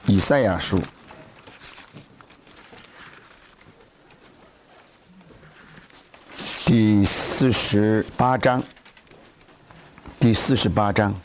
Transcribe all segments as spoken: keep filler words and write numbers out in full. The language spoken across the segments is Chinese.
以赛亚书第四十八章，第四十八章，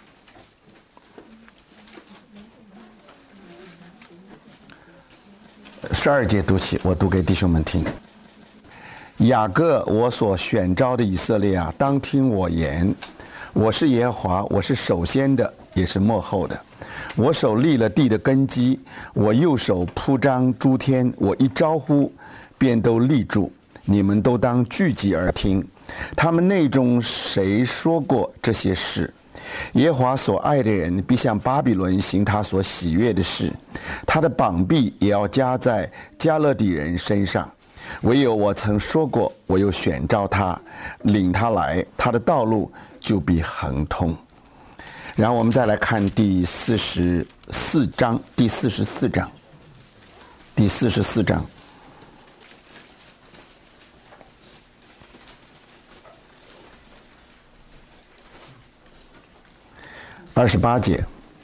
十二节读起，我读给弟兄们听。雅各，我所选召的以色列啊，当听我言。我是耶和华，我是首先的，也是末后的。我手立了地的根基，我右手铺张诸天。我一招呼，便都立住。你们都当聚集而听。他们内中谁说过这些事？耶和华所爱的人必向巴比伦行他所喜悦的事，他的膀臂也要加在加勒底人身上。唯有我曾说过，我又选召他，领他来，他的道路就必亨通。然后我们再来看第四十四章，第四十四章，第四十四章。二十八节，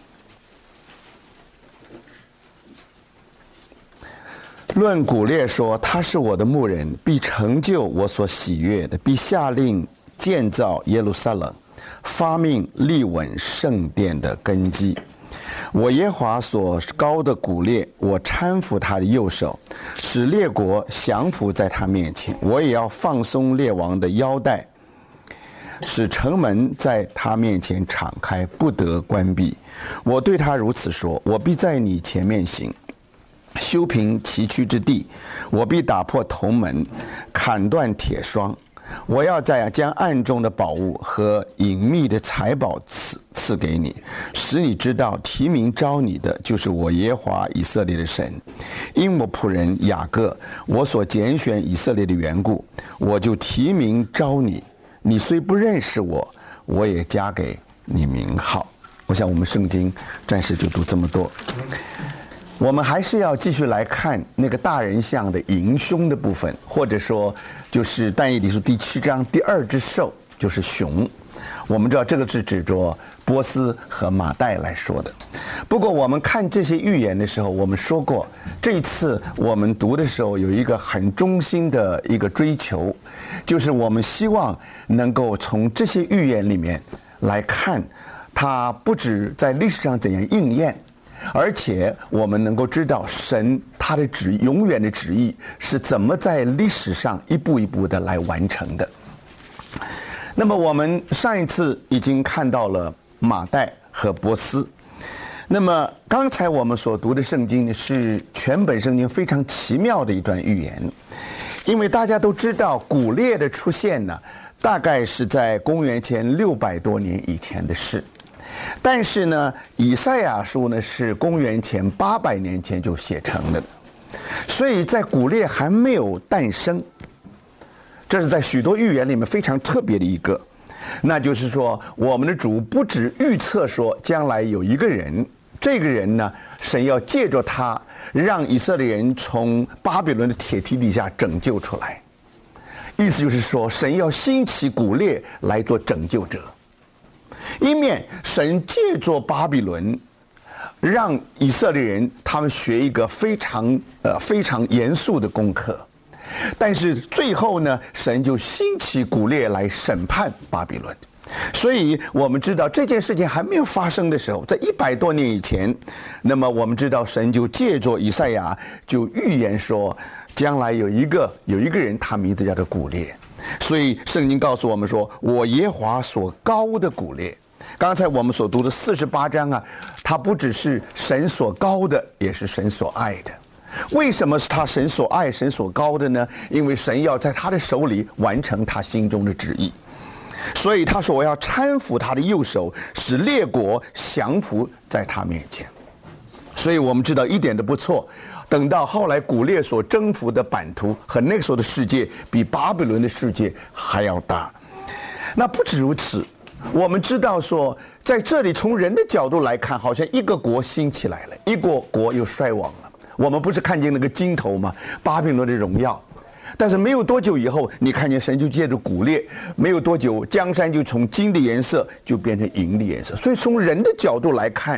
论古列说，他是我的牧人，必成就我所喜悦的，必下令建造耶路撒冷，发命立稳圣殿的根基。我耶和华所高的古列，我搀扶他的右手，使列国降服在他面前。我也要放松列王的腰带，使城门在他面前敞开，不得关闭。我对他如此说：我必在你前面行，修平崎岖之地。我必打破铜门，砍断铁桩。我要在将暗中的宝物和隐秘的财宝赐赐给你，使你知道提名召你的就是我耶和华以色列的神。因我仆人雅各，我所拣选以色列的缘故，我就提名召你。你虽不认识我，我也加给你名号。我想我们圣经暂时就读这么多。我们还是要继续来看那个大人像的迎凶的部分，或者说就是但以理书第七章第二只兽，就是熊。我们知道这个是指着波斯和马代来说的。不过我们看这些预言的时候，我们说过，这一次我们读的时候有一个很中心的一个追求，就是我们希望能够从这些预言里面来看，它不止在历史上怎样应验，而且我们能够知道神他的旨永远的旨意是怎么在历史上一步一步的来完成的。那么我们上一次已经看到了马代和波斯，那么刚才我们所读的圣经呢，是全本圣经非常奇妙的一段预言。因为大家都知道古列的出现呢，大概是在公元前六百多年以前的事，但是呢以赛亚书呢是公元前八百年前就写成的，所以在古列还没有诞生。这是在许多预言里面非常特别的一个，那就是说我们的主不只预测说将来有一个人，这个人呢神要借着他让以色列人从巴比伦的铁蹄底下拯救出来，意思就是说神要兴起古列来做拯救者。一面神借着巴比伦让以色列人他们学一个非常呃非常严肃的功课，但是最后呢神就兴起古列来审判巴比伦。所以我们知道这件事情还没有发生的时候，在一百多年以前，那么我们知道神就借着以赛亚就预言说将来有一个有一个人，他名字叫做古列。所以圣经告诉我们说，我耶和华所高的古列。刚才我们所读的四十八章啊，它不只是神所高的，也是神所爱的。为什么是他神所爱神所高的呢？因为神要在他的手里完成他心中的旨意，所以他说我要搀扶他的右手，使列国降服在他面前。所以我们知道一点都不错，等到后来古列所征服的版图和那个时候的世界比巴比伦的世界还要大。那不止如此，我们知道说在这里从人的角度来看，好像一个国兴起来了，一个国又衰亡了。我们不是看见那个金头吗？巴比伦的荣耀。但是没有多久以后，你看见神就借着古列，没有多久江山就从金的颜色就变成银的颜色。所以从人的角度来看，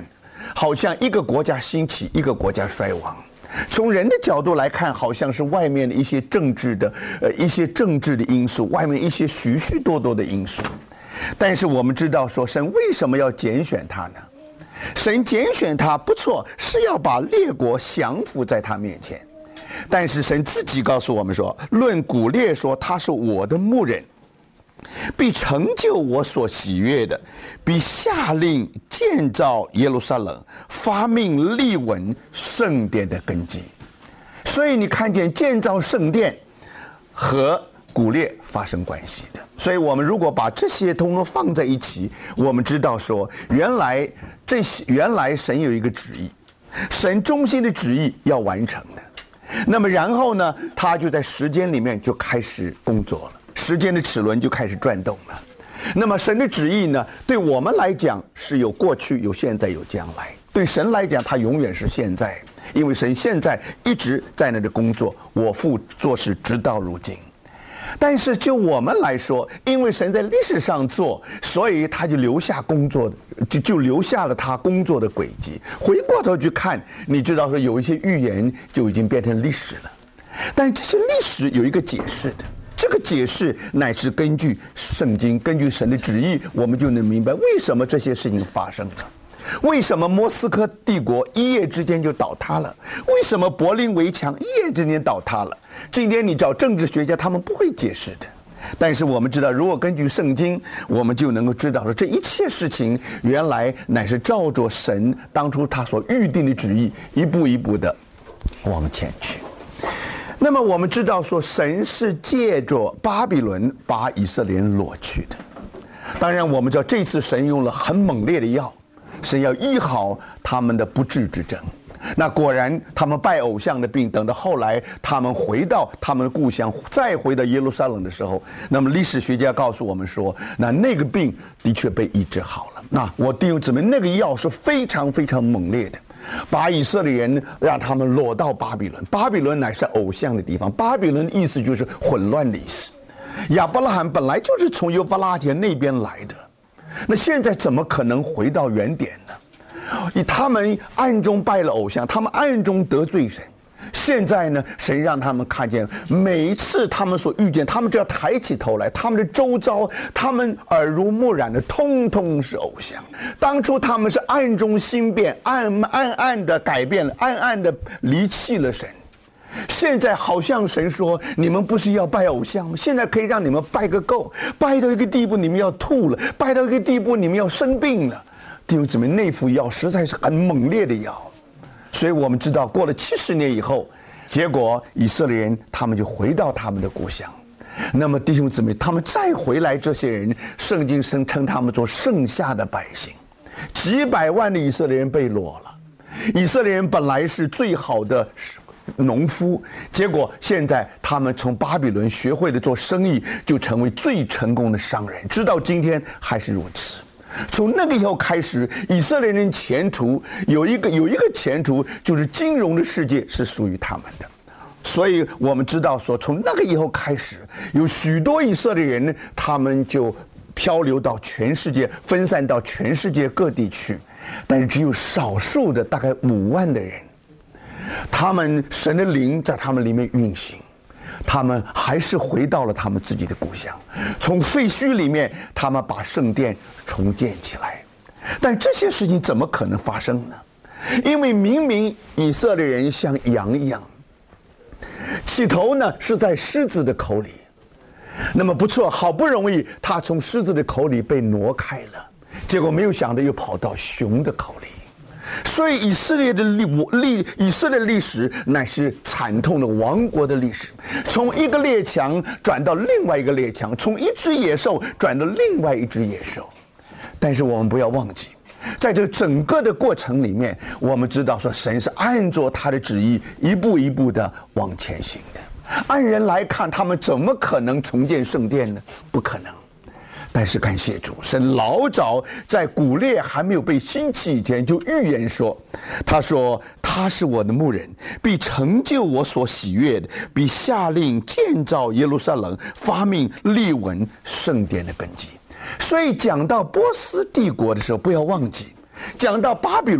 好像一个国家兴起，一个国家衰亡。从人的角度来看，好像是外面的一些政治的呃一些政治的因素，外面一些许许多多的因素。但是我们知道说，神为什么要拣选他呢？神拣选他不错，是要把列国降服在他面前。但是神自己告诉我们说，论古列说他是我的牧人，必成就我所喜悦的，必下令建造耶路撒冷，发命立稳圣殿的根基。所以你看见建造圣殿和古列发生关系的。所以我们如果把这些通通放在一起，我们知道说，原来这些原来神有一个旨意，神中心的旨意要完成的。那么然后呢，他就在时间里面就开始工作了，时间的齿轮就开始转动了。那么神的旨意呢，对我们来讲是有过去、有现在、有将来。对神来讲，他永远是现在，因为神现在一直在那里工作，我父做事直到如今。但是就我们来说，因为神在历史上做，所以他就留下工作，就就留下了他工作的轨迹。回过头去看，你知道说有一些预言就已经变成历史了，但这些历史有一个解释的，这个解释乃是根据圣经，根据神的旨意，我们就能明白为什么这些事情发生了。为什么莫斯科帝国一夜之间就倒塌了？为什么柏林围墙一夜之间倒塌了？今天你找政治学家，他们不会解释的。但是我们知道，如果根据圣经，我们就能够知道说，这一切事情原来乃是照着神当初他所预定的旨意，一步一步的往前去。那么我们知道说，神是借着巴比伦把以色列人掳去的。当然我们知道，这次神用了很猛烈的药，神要医好他们的不治之症。那果然他们拜偶像的病，等到后来他们回到他们的故乡，再回到耶路撒冷的时候，那么历史学家告诉我们说，那那个病的确被医治好了。那我弟兄姊妹，那个药是非常非常猛烈的，把以色列人让他们落到巴比伦。巴比伦乃是偶像的地方，巴比伦的意思就是混乱的意思。亚伯拉罕本来就是从幼发拉铁那边来的，那现在怎么可能回到原点呢？他们暗中拜了偶像，他们暗中得罪神。现在呢，神让他们看见，每一次他们所遇见，他们只要抬起头来，他们的周遭，他们耳濡目染的，通通是偶像。当初他们是暗中心变，暗暗暗的改变了，暗暗的离弃了神。现在好像神说，你们不是要拜偶像吗？现在可以让你们拜个够，拜到一个地步你们要吐了，拜到一个地步你们要生病了。弟兄姊妹，那副药实在是很猛烈的药，所以我们知道，过了七十年以后，结果以色列人他们就回到他们的故乡。那么弟兄姊妹，他们再回来，这些人，圣经声称他们做剩下的百姓，几百万的以色列人被掳了。以色列人本来是最好的农夫，结果现在他们从巴比伦学会了做生意，就成为最成功的商人，直到今天还是如此。从那个以后开始，以色列人前途有一个有一个前途，就是金融的世界是属于他们的。所以我们知道说，从那个以后开始，有许多以色列人，他们就漂流到全世界，分散到全世界各地去。但是只有少数的大概五万的人，他们神的灵在他们里面运行，他们还是回到了他们自己的故乡，从废墟里面他们把圣殿重建起来。但这些事情怎么可能发生呢？因为明明以色列人像羊一样，起头呢是在狮子的口里，那么不错，好不容易他从狮子的口里被挪开了，结果没有想到又跑到熊的口里。所以以色列的历历以色列历史乃是惨痛的亡国的历史，从一个列强转到另外一个列强，从一只野兽转到另外一只野兽。但是我们不要忘记，在这整个的过程里面，我们知道说神是按照他的旨意一步一步的往前行的。按人来看，他们怎么可能重建圣殿呢？不可能。但是感谢主，神老早在古列还没有被兴起以前就预言说，他说他是我的牧人，必成就我所喜悦的，必下令建造耶路撒冷，发命立稳圣殿的根基。所以讲到波斯帝国的时候，不要忘记，讲到巴比伦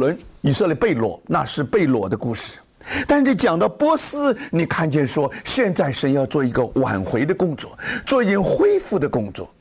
以色列被掳，那是被掳的故事。但是讲到波斯，你看见说，现在神要做一个挽回的工作，做一件恢复的工作。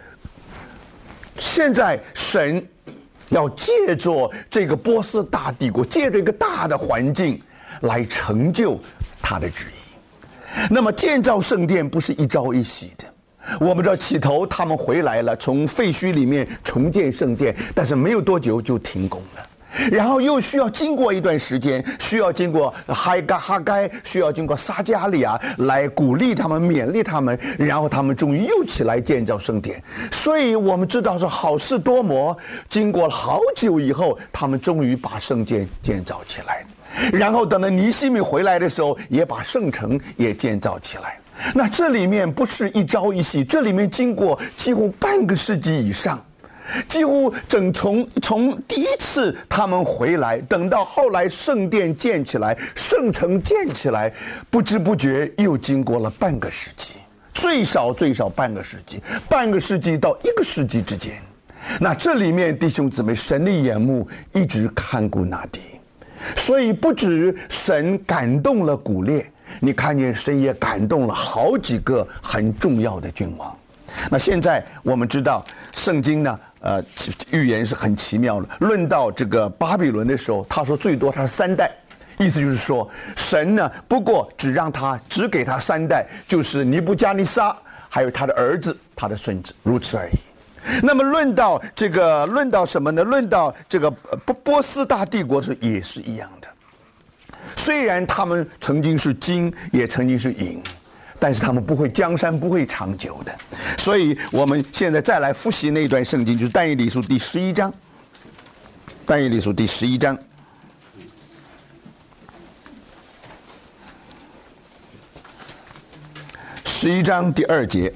现在神要借着这个波斯大帝国，借着一个大的环境来成就他的旨意。那么建造圣殿不是一朝一夕的，我们知道起头他们回来了，从废墟里面重建圣殿，但是没有多久就停工了。然后又需要经过一段时间，需要经过哈该哈该，需要经过撒迦利亚来鼓励他们、勉励他们，然后他们终于又起来建造圣殿。所以我们知道说好事多磨，经过了好久以后，他们终于把圣殿建造起来。然后等到尼希米回来的时候，也把圣城也建造起来。那这里面不是一朝一夕，这里面经过几乎半个世纪以上。几乎整从从第一次他们回来，等到后来圣殿建起来，圣城建起来，不知不觉又经过了半个世纪，最少最少半个世纪，半个世纪到一个世纪之间。那这里面弟兄姊妹，神的眼目一直看顾那地，所以不止神感动了古列，你看见神也感动了好几个很重要的君王。那现在我们知道圣经呢，呃，预言是很奇妙的。论到这个巴比伦的时候，他说最多他是三代，意思就是说神呢不过只让他只给他三代，就是尼布加尼撒，还有他的儿子、他的孙子，如此而已。那么论到这个，论到什么呢？论到这个波波斯大帝国是也是一样的。虽然他们曾经是金，也曾经是银，但是他们不会江山不会长久的。所以我们现在再来复习那段圣经，就是但以理书第十一章。但以理书第十一章，十一章第二节。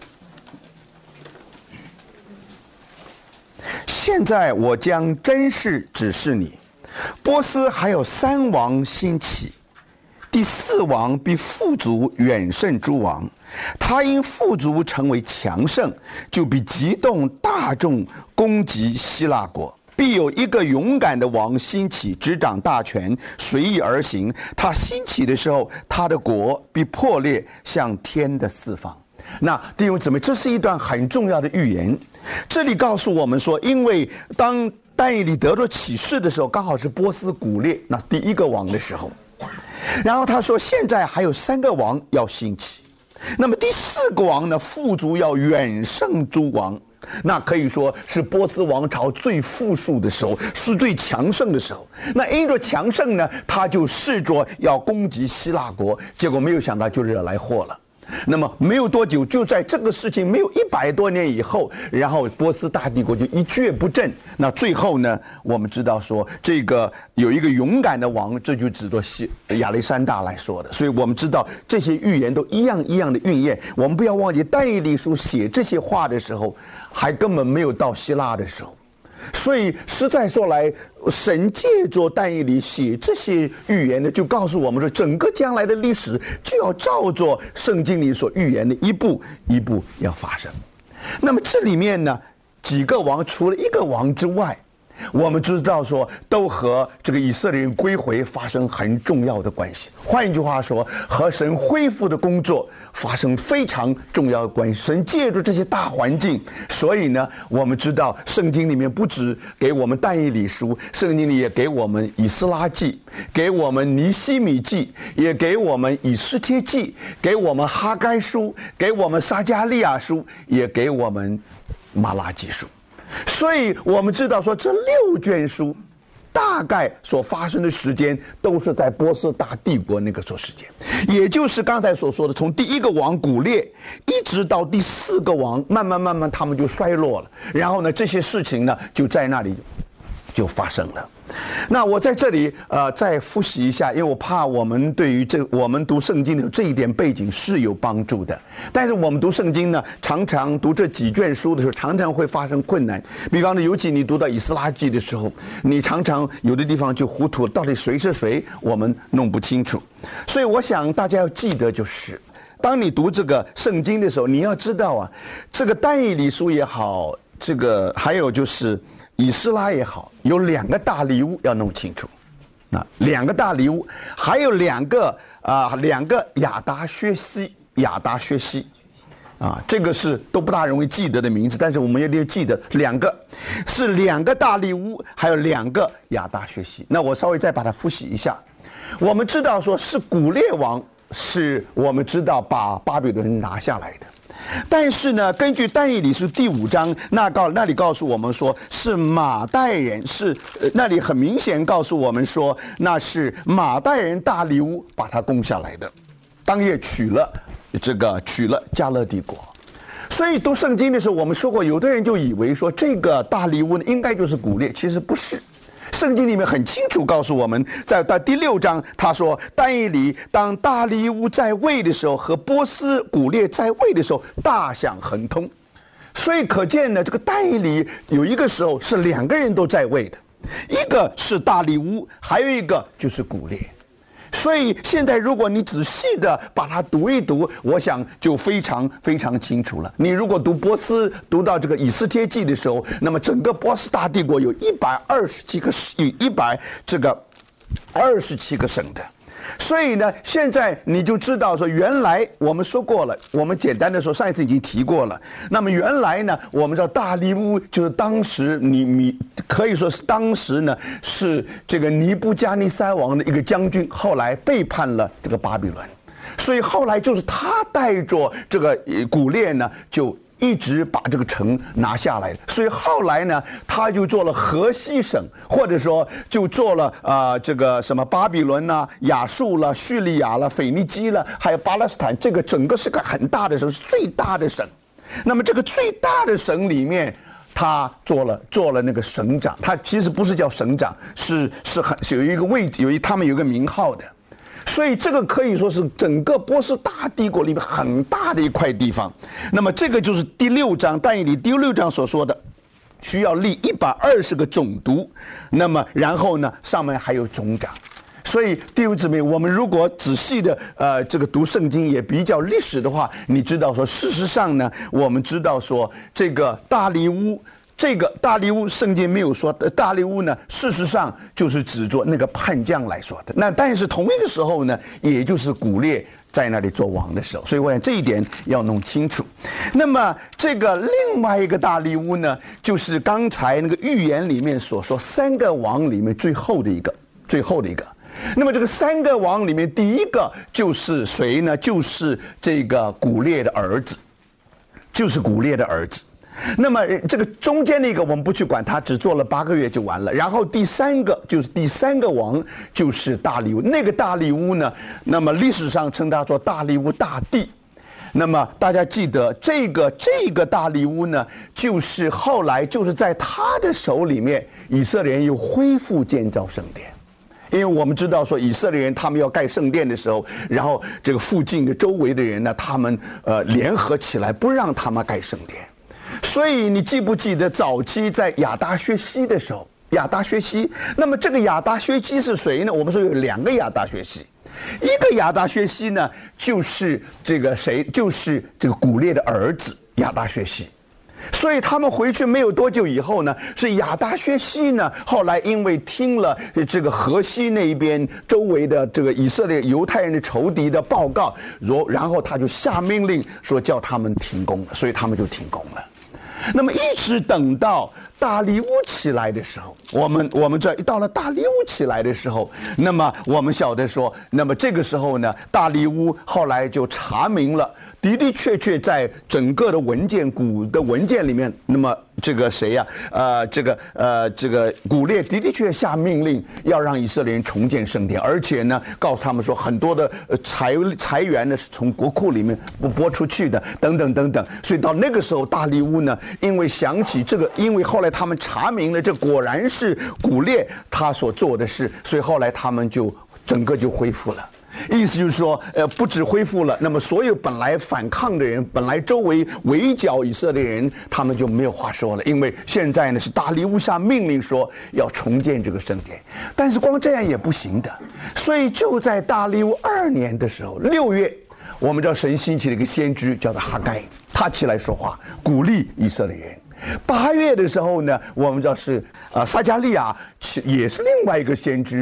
现在我将真事指示你，波斯还有三王兴起，第四王比富足远胜诸王，他因富足成为强盛，就必激动大众攻击希腊国。必有一个勇敢的王兴起，执掌大权，随意而行。他兴起的时候，他的国必破裂，向天的四方。那弟兄姊妹，这是一段很重要的预言。这里告诉我们说，因为当但以理得着启示的时候，刚好是波斯古列那第一个王的时候。然后他说，现在还有三个王要兴起，那么第四个王呢，富足要远胜诸王。那可以说是波斯王朝最富庶的时候，是最强盛的时候。那因着强盛呢，他就试着要攻击希腊国，结果没有想到就惹来祸了。那么没有多久，就在这个事情没有一百多年以后，然后波斯大帝国就一蹶不振。那最后呢，我们知道说这个有一个勇敢的王，这就指着西亚历山大来说的。所以我们知道这些预言都一样一样的应验。我们不要忘记，但以理书写这些话的时候，还根本没有到希腊的时候。所以实在说来，神借着但以理写这些预言呢，就告诉我们说，整个将来的历史就要照着圣经里所预言的一步一步要发生。那么这里面呢，几个王除了一个王之外，我们知道说都和这个以色列人归回发生很重要的关系。换一句话说，和神恢复的工作发生非常重要的关系。神借助这些大环境，所以呢，我们知道圣经里面不止给我们但以理书，圣经里也给我们以斯拉记，给我们尼希米记，也给我们以斯帖记，给我们哈该书，给我们撒迦利亚书，也给我们马拉基书。所以我们知道说，这六卷书大概所发生的时间都是在波斯大帝国那个时候时间，也就是刚才所说的，从第一个王古列一直到第四个王，慢慢慢慢他们就衰落了。然后呢，这些事情呢就在那里就发生了。那我在这里呃再复习一下，因为我怕我们对于这我们读圣经的这一点背景是有帮助的。但是我们读圣经呢，常常读这几卷书的时候，常常会发生困难。比方说，尤其你读到以斯拉记的时候，你常常有的地方就糊涂，到底谁是谁，我们弄不清楚。所以我想大家要记得，就是当你读这个圣经的时候，你要知道啊，这个但以理书也好，这个还有就是以斯拉也好，有两个大礼物要弄清楚。 那两个大利乌，还有两个啊、呃，两个亚达薛西，亚达薛西。啊，这个是都不大容易记得的名字，但是我们一定要记得两个，是两个大利乌，还有两个亚达薛西。那我稍微再把它复习一下。我们知道说是古列王，是我们知道把巴比伦拿下来的，但是呢，根据但以理书第五章，那告那里告诉我们说是马代人，是、呃、那里很明显告诉我们说那是马代人大利乌把它攻下来的，当夜取了。这个取了加勒底国，所以读圣经的时候，我们说过，有的人就以为说这个大利乌应该就是古列，其实不是。圣经里面很清楚告诉我们，在到第六章，他说但以理当大利乌在位的时候，和波斯古列在位的时候，大享亨通。所以可见呢，这个但以理有一个时候是两个人都在位的，一个是大利乌，还有一个就是古列。所以现在如果你仔细的把它读一读，我想就非常非常清楚了。你如果读波斯，读到这个以斯帖记的时候，那么整个波斯大帝国有一百二十七个有一百这个二十七个省的。所以呢，现在你就知道说，原来我们说过了，我们简单的说，上一次已经提过了。那么原来呢，我们知道大利乌就是当时你你可以说是当时呢是这个尼布加尼撒王的一个将军，后来背叛了这个巴比伦，所以后来就是他带着这个古列呢就。一直把这个城拿下来，所以后来呢，他就做了河西省，或者说就做了啊、呃、这个什么巴比伦啦、亚述啦、叙利亚啦、腓尼基啦，还有巴勒斯坦，这个整个是个很大的省，是最大的省。那么这个最大的省里面，他做了做了那个省长，他其实不是叫省长，是是很是有一个位置，有一他们有一个名号的。所以这个可以说是整个波斯大帝国里面很大的一块地方。那么这个就是第六章但以理第六章所说的，需要立一百二十个总督，那么然后呢上面还有总长。所以弟兄姊妹，我们如果仔细的呃这个读圣经也比较历史的话，你知道说事实上呢，我们知道说这个大利乌。这个大利乌圣经没有说，大利乌呢，事实上就是指着那个叛将来说的。那但是同一个时候呢，也就是古列在那里做王的时候，所以我想这一点要弄清楚。那么这个另外一个大利乌呢，就是刚才那个预言里面所说三个王里面最后的一个，最后的一个。那么这个三个王里面，第一个就是谁呢？就是这个古列的儿子，就是古列的儿子。那么这个中间的一个我们不去管他，只做了八个月就完了。然后第三个就是第三个王就是大利乌，那个大利乌呢，那么历史上称他做大利乌大帝。那么大家记得这个这个大利乌呢，就是后来就是在他的手里面，以色列人又恢复建造圣殿。因为我们知道说以色列人他们要盖圣殿的时候，然后这个附近的周围的人呢，他们呃联合起来不让他们盖圣殿。所以你记不记得早期在亚达薛西的时候，亚达薛西，那么这个亚达薛西是谁呢？我们说有两个亚达薛西，一个亚达薛西呢，就是这个谁，就是这个古列的儿子亚达薛西。所以他们回去没有多久以后呢，是亚达薛西呢，后来因为听了这个河西那边周围的这个以色列犹太人的仇敌的报告，然后他就下命令说叫他们停工了，所以他们就停工了。那么一直等到大利乌起来的时候，我们我们这一到了大利乌起来的时候，那么我们晓得说，那么这个时候呢，大利乌后来就查明了，的的确确在整个的文件古的文件里面，那么这个谁呀、啊？呃，这个呃，这个古列的的确下命令要让以色列人重建圣殿，而且呢，告诉他们说很多的财财源呢是从国库里面不拨出去的，等等等等。所以到那个时候，大利乌呢，因为想起这个，因为后来他们查明了这果然是古列他所做的事，所以后来他们就整个就恢复了。意思就是说，呃，不止恢复了，那么所有本来反抗的人，本来周围围剿以色列人，他们就没有话说了，因为现在呢是大利乌下命令说要重建这个圣殿，但是光这样也不行的，所以就在大利乌二年的时候，六月，我们知道神兴起了一个先知叫做哈该，他起来说话，鼓励以色列人。八月的时候呢，我们知道是呃撒迦利亚也是另外一个先知。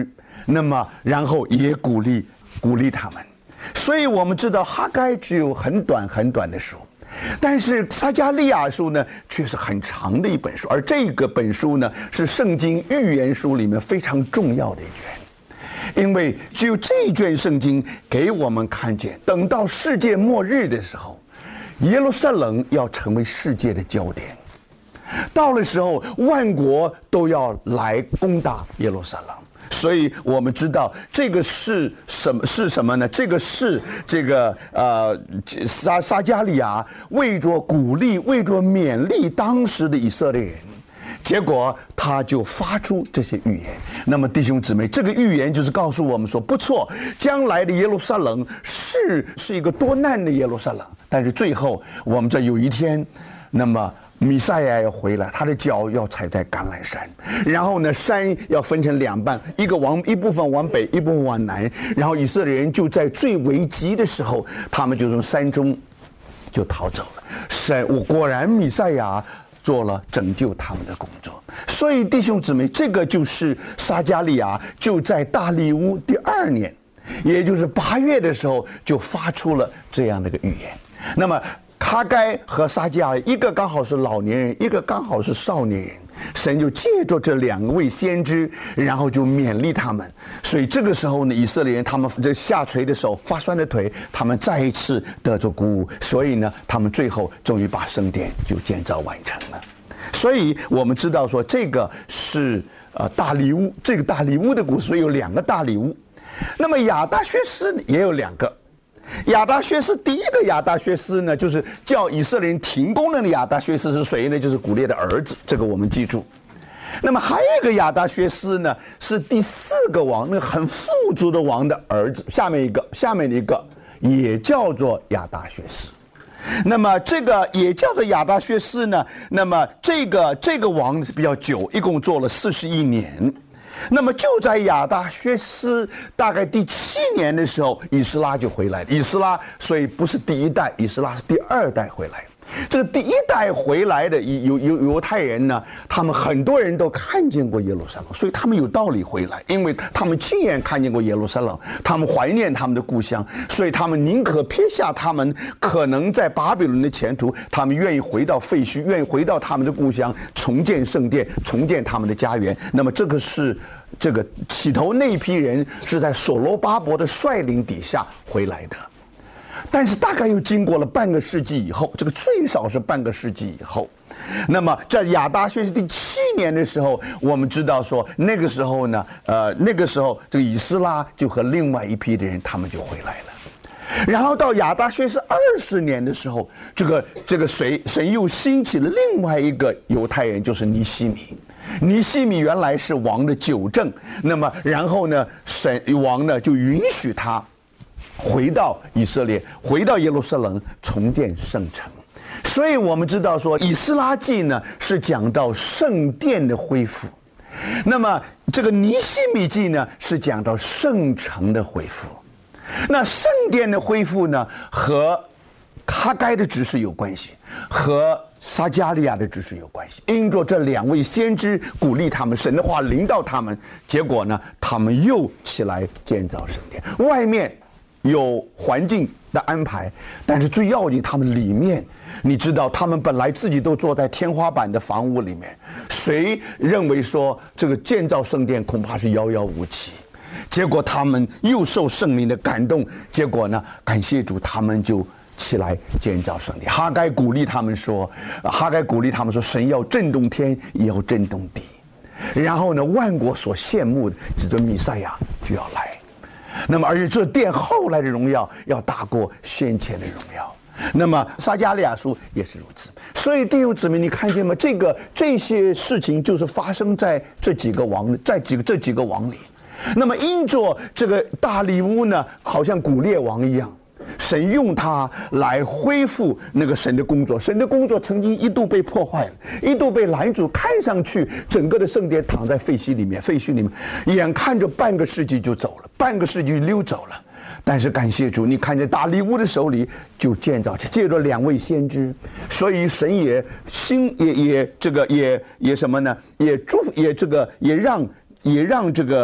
那么然后也鼓励鼓励他们。所以我们知道哈该只有很短很短的书，但是撒迦利亚书呢却是很长的一本书，而这个本书呢是圣经预言书里面非常重要的一卷，因为只有这一卷圣经给我们看见，等到世界末日的时候，耶路撒冷要成为世界的焦点，到了时候万国都要来攻打耶路撒冷。所以我们知道这个是什么是什么呢？这个是这个呃撒撒迦利亚为着鼓励、为着勉励当时的以色列人，结果他就发出这些预言。那么弟兄姊妹，这个预言就是告诉我们说，不错，将来的耶路撒冷是是一个多难的耶路撒冷，但是最后我们这有一天，那么弥赛亚要回来，他的脚要踩在橄榄山，然后呢，山要分成两半，一个往一部分往北，一部分往南，然后以色列人就在最危急的时候，他们就从山中就逃走了。神，我果然弥赛亚做了拯救他们的工作。所以弟兄姊妹，这个就是撒迦利亚就在大利乌第二年，也就是八月的时候，就发出了这样的一个预言。那么哈该和撒迦利亚，一个刚好是老年人，一个刚好是少年人，神就借着这两位先知，然后就勉励他们。所以这个时候呢，以色列人他们这下垂的手、发酸的腿，他们再一次得着鼓舞。所以呢，他们最后终于把圣殿就建造完成了。所以我们知道说，这个是呃大利乌，这个大利乌的故事，所以有两个大利乌。那么亚达薛斯也有两个。亚达薛斯第一个亚达薛斯呢，就是叫以色列人停工的亚达薛斯是谁呢？就是古列的儿子，这个我们记住。那么还有一个亚达薛斯呢，是第四个王，那个很富足的王的儿子。下面一个，下面一个也叫做亚达薛斯。那么这个也叫做亚达薛斯呢，那么这个这个王比较久，一共做了四十一年。那么就在亚达薛斯大概第七年的时候，以斯拉就回来了。以斯拉所以不是第一代，以斯拉是第二代回来。这个第一代回来的犹犹犹太人呢，他们很多人都看见过耶路撒冷，所以他们有道理回来，因为他们亲眼看见过耶路撒冷，他们怀念他们的故乡，所以他们宁可撇下他们可能在巴比伦的前途，他们愿意回到废墟，愿意回到他们的故乡，重建圣殿，重建他们的家园。那么这个是这个起头那一批人是在所罗巴伯的率领底下回来的。但是大概又经过了半个世纪以后，这个最少是半个世纪以后，那么在亚达薛斯第七年的时候，我们知道说那个时候呢，呃，那个时候这个以斯拉就和另外一批的人他们就回来了。然后到亚达薛斯二十年的时候，这个这个谁神又兴起了另外一个犹太人，就是尼希米。尼希米原来是王的九正，那么然后呢，神王呢就允许他回到以色列，回到耶路撒冷，重建圣城。所以我们知道说，以斯拉记呢是讲到圣殿的恢复，那么这个尼希米记呢是讲到圣城的恢复。那圣殿的恢复呢和哈该的指示有关系，和撒迦利亚的指示有关系。因着这两位先知鼓励他们，神的话临到他们，结果呢他们又起来建造圣殿。外面有环境的安排，但是最要紧，他们里面，你知道，他们本来自己都坐在天花板的房屋里面，谁认为说这个建造圣殿恐怕是遥遥无期？结果他们又受圣灵的感动，结果呢，感谢主，他们就起来建造圣殿。哈该鼓励他们说，哈该鼓励他们说，神要震动天，也要震动地。然后呢，万国所羡慕的，指着弥赛亚就要来。那么，而且这殿后来的荣耀要大过先前的荣耀。那么撒迦利亚书也是如此。所以弟兄姊妹，你看见吗？这个这些事情就是发生在这几个王，在几个这几个王里。那么因着这个大利乌呢，好像古列王一样，神用他来恢复那个神的工作。神的工作曾经一度被破坏了，一度被拦阻，看上去整个的圣殿躺在废墟里面，废墟里面，眼看着半个世纪就走了，半个世纪溜走了。但是感谢主，你看见大利乌的手里就建造起，借着两位先知，所以神也心也也这个也也什么呢？也祝福也这个也让也让这个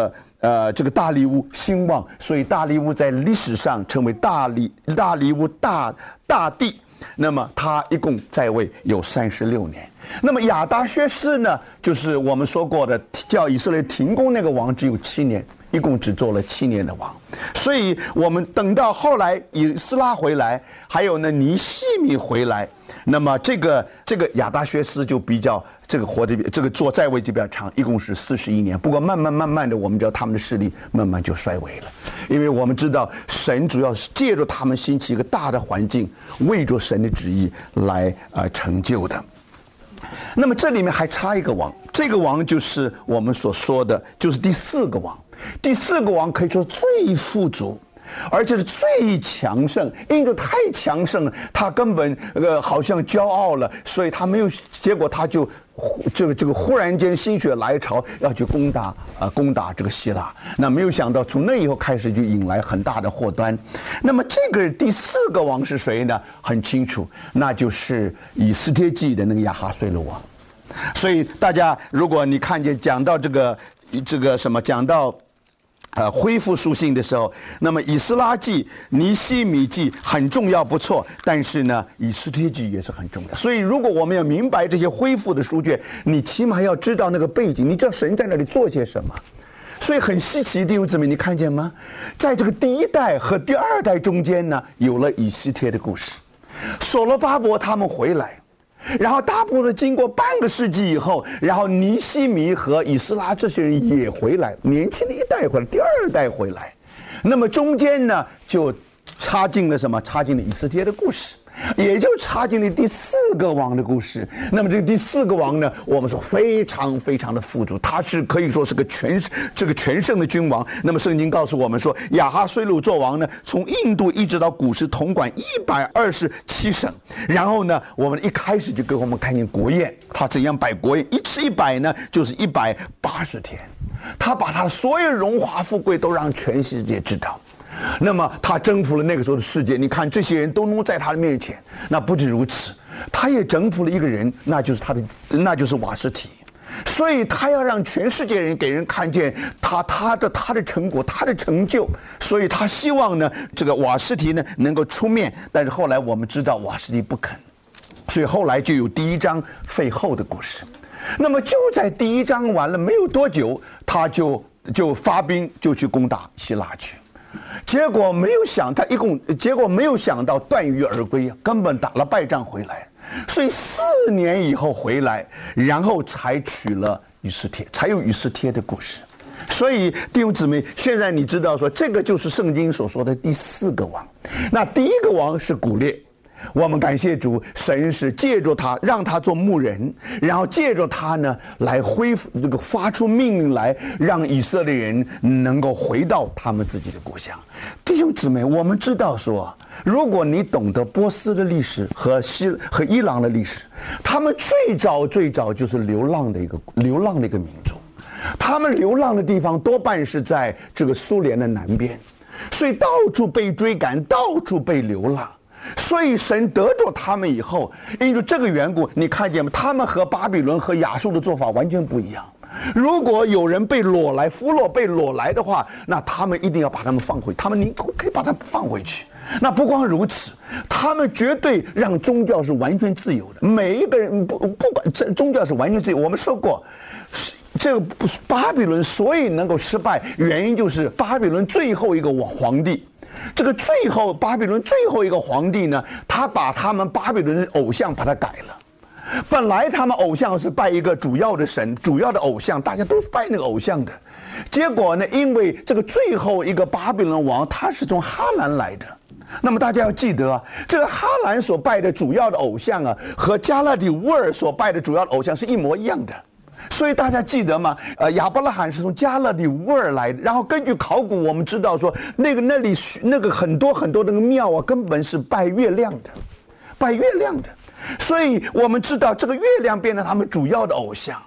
呃这个大利乌兴旺，所以大利乌在历史上称为大利大利乌大大帝。那么他一共在位有三十六年。那么亚达薛斯呢，就是我们说过的叫以色列停工那个王，只有七年，一共只做了七年的王。所以我们等到后来以斯拉回来，还有呢尼希米回来，那么这个这个亚达薛斯就比较这个活的这个做在位就比较长，一共是四十一年。不过慢慢慢慢的，我们知道他们的势力慢慢就衰微了，因为我们知道神主要是借助他们兴起一个大的环境，为着神的旨意来呃成就的。那么这里面还差一个王，这个王就是我们所说的，就是第四个王。第四个王可以说最富足，而且是最强盛，因为太强盛了，他根本呃好像骄傲了，所以他没有，结果他就这个这个忽然间心血来潮要去攻打啊、呃、攻打这个希腊，那没有想到从那以后开始就引来很大的祸端。那么这个第四个王是谁呢？很清楚，那就是以斯帖记的那个亚哈随鲁王。所以大家如果你看见讲到这个这个什么讲到呃，恢复书信的时候，那么以斯拉记、尼希米记很重要，不错。但是呢，以斯帖记也是很重要。所以，如果我们要明白这些恢复的书卷，你起码要知道那个背景，你知道神在那里做些什么。所以很稀奇，弟兄姊妹，你看见吗？在这个第一代和第二代中间呢，有了以斯帖的故事。所罗巴伯他们回来。然后大部分经过半个世纪以后，然后尼希米和以斯拉这些人也回来，年轻的一代回来，第二代回来，那么中间呢就插进了什么？插进了以斯帖的故事，也就插进了第四个王的故事。那么这个第四个王呢，我们说非常非常的富足，他是可以说是个全这个全盛的君王。那么圣经告诉我们说，亚哈随鲁做王呢，从印度一直到古时统管一百二十七省。然后呢，我们一开始就给我们看见国宴，他怎样摆国宴，一吃一百呢，就是一百八十天，他把他所有荣华富贵都让全世界知道。那么他征服了那个时候的世界，你看这些人都能在他的面前。那不止如此，他也征服了一个人，那就是他的，那就是瓦实提。所以他要让全世界人给人看见他他的他的成果，他的成就。所以他希望呢，这个瓦实提呢能够出面。但是后来我们知道瓦实提不肯，所以后来就有第一章废后的故事。那么就在第一章完了没有多久，他就就发兵就去攻打希腊去。结果没有想，他一共结果没有想到断鱼而归，根本打了败仗回来，所以四年以后回来，然后才娶了以斯帖，才有以斯帖的故事。所以弟兄姊妹，现在你知道说，这个就是圣经所说的第四个王。那第一个王是古列。我们感谢主，神是借助他让他做牧人，然后借助他呢来恢复这个发出命令来，让以色列人能够回到他们自己的故乡。弟兄姊妹，我们知道说，如果你懂得波斯的历史和西和伊朗的历史，他们最早最早就是流浪的一个流浪的一个民族，他们流浪的地方多半是在这个苏联的南边，所以到处被追赶，到处被流浪。所以神得着他们以后，因为这个缘故，你看见吗？他们和巴比伦和亚述的做法完全不一样。如果有人被掳来，俘虏被掳来的话，那他们一定要把他们放回，他们宁可以把他们放回去。那不光如此，他们绝对让宗教是完全自由的，每一个人不不管这宗教是完全自由。我们说过，这个巴比伦所以能够失败，原因就是巴比伦最后一个皇帝。这个最后巴比伦最后一个皇帝呢，他把他们巴比伦的偶像把它改了。本来他们偶像是拜一个主要的神，主要的偶像，大家都是拜那个偶像的。结果呢，因为这个最后一个巴比伦王他是从哈兰来的，那么大家要记得啊，这个哈兰所拜的主要的偶像啊，和加勒底乌尔所拜的主要的偶像是一模一样的。所以大家记得吗？呃，亚伯拉罕是从加勒底乌尔来的，然后根据考古我们知道说，那个那里那个很多很多那个庙啊，根本是拜月亮的，拜月亮的。所以我们知道这个月亮变成他们主要的偶像。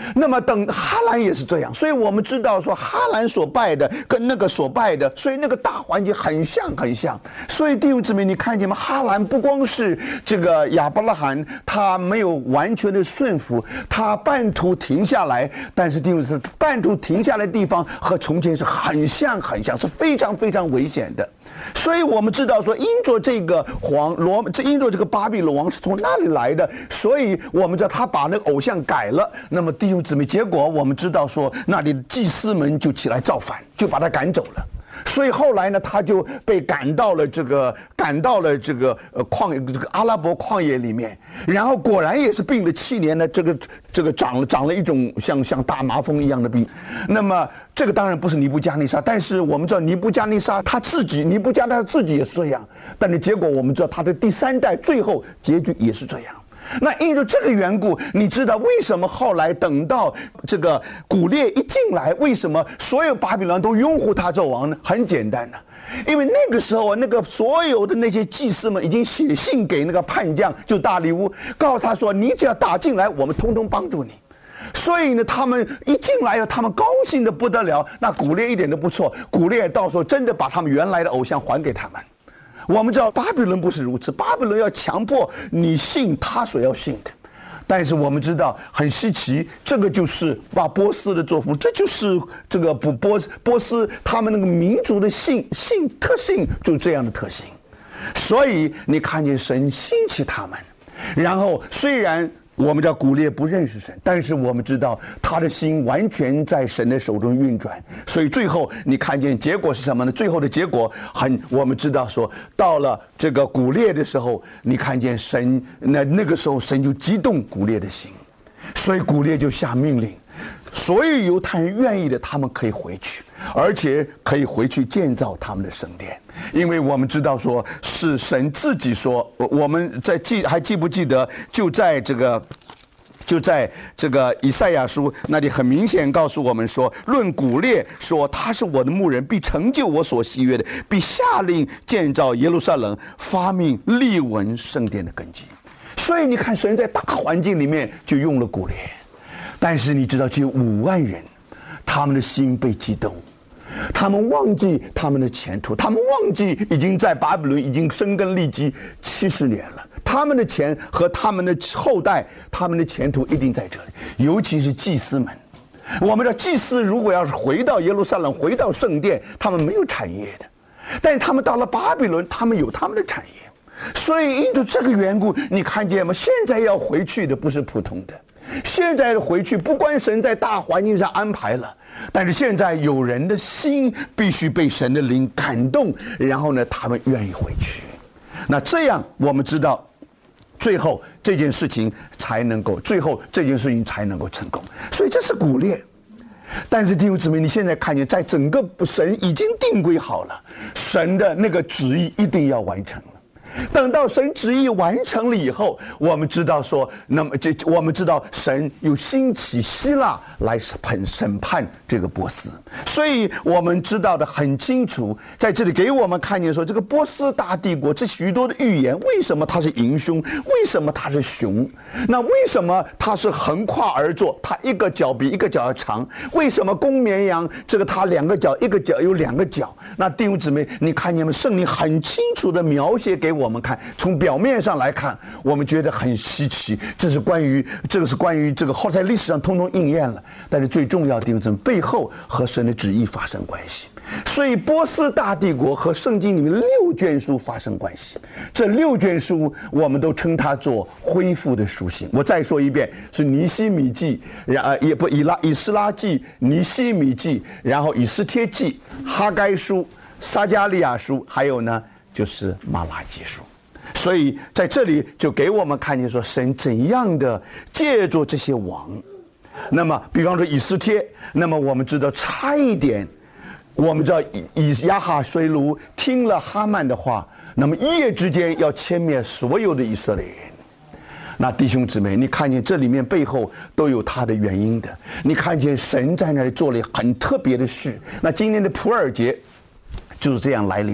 那么等哈兰也是这样，所以我们知道说哈兰所拜的跟那个所拜的，所以那个大环境很像很像。所以弟兄姊妹，你看见吗？哈兰不光是这个亚伯拉罕他没有完全的顺服，他半途停下来，但是弟兄姊妹，半途停下来的地方和从前是很像很像，是非常非常危险的。所以我们知道说，因着这个皇罗，这因着这个巴比伦王是从那里来的，所以我们知道他把那个偶像改了。那么弟兄姊妹，结果我们知道说，那里的祭司们就起来造反，就把他赶走了。所以后来呢，他就被赶到了这个赶到了这个呃旷这个阿拉伯旷野里面，然后果然也是病了七年呢，这个这个长了长了一种像像大麻风一样的病。那么这个当然不是尼布加尼撒，但是我们知道尼布加尼撒他自己，尼布加尼撒自己也是这样，但是结果我们知道他的第三代最后结局也是这样。那因着这个缘故，你知道为什么后来等到这个古列一进来，为什么所有巴比伦都拥护他做王呢？很简单呢、啊，因为那个时候啊，那个所有的那些祭司们已经写信给那个叛将，就大利乌，告诉他说：“你只要打进来，我们通通帮助你。”所以呢，他们一进来他们高兴的不得了。那古列一点都不错，古列到时候真的把他们原来的偶像还给他们。我们知道巴比伦不是如此，巴比伦要强迫你信他所要信的。但是我们知道很稀奇，这个就是把波斯的作风，这就是这个波波波斯他们那个民族的性性特性，就这样的特性。所以你看见神兴起他们，然后虽然我们叫古列不认识神，但是我们知道他的心完全在神的手中运转，所以最后你看见结果是什么呢？最后的结果很，我们知道说到了这个古列的时候，你看见神，那那个时候神就激动古列的心，所以古列就下命令，所有犹太人愿意的，他们可以回去，而且可以回去建造他们的圣殿。因为我们知道说是神自己说，我们在记还记不记得，就在这个就在这个以赛亚书那里很明显告诉我们说，论古列说他是我的牧人，必成就我所喜悦的，必下令建造耶路撒冷，发命立稳圣殿的根基。所以你看神在大环境里面就用了古列，但是你知道只有五万人，他们的心被激动，他们忘记他们的前途，他们忘记已经在巴比伦已经生根立基七十年了，他们的钱和他们的后代，他们的前途一定在这里。尤其是祭司们，我们的祭司如果要是回到耶路撒冷，回到圣殿，他们没有产业的，但是他们到了巴比伦，他们有他们的产业。所以因着这个缘故，你看见吗？现在要回去的不是普通的，现在的回去不光神在大环境上安排了，但是现在有人的心必须被神的灵感动，然后呢，他们愿意回去。那这样我们知道，最后这件事情才能够，最后这件事情才能够成功。所以这是鼓励。但是弟兄姊妹，你现在看见，在整个神已经定规好了，神的那个旨意一定要完成。等到神旨意完成了以后，我们知道说，那么这我们知道神又兴起希腊来审审判这个波斯，所以我们知道的很清楚，在这里给我们看见说，这个波斯大帝国这许多的预言，为什么它是迎凶？为什么它是熊？那为什么它是横跨而坐？它一个脚比一个脚要长？为什么公绵羊这个它两个脚，一个脚有两个脚？那弟兄姊妹，你看见吗？圣灵很清楚的描写给我们。我们看，从表面上来看，我们觉得很稀奇，这是关于这个是关于这个后在历史上通通应验了。但是最重要的就是背后和神的旨意发生关系。所以波斯大帝国和圣经里面六卷书发生关系。这六卷书我们都称它做恢复的书信。我再说一遍，是尼希米记，然也不以拉以斯拉记、尼希米记，然后以斯帖记、哈该书、撒迦利亚书，还有呢就是马拉基书。所以在这里就给我们看见说，神怎样的借助这些王。那么比方说以斯帖，那么我们知道差一点，我们知道以亚哈随鲁听了哈曼的话，那么一夜之间要歼灭所有的以色列人。那弟兄姊妹，你看见这里面背后都有他的原因的。你看见神在那里做了很特别的事。那今年的普尔节就是这样来临的。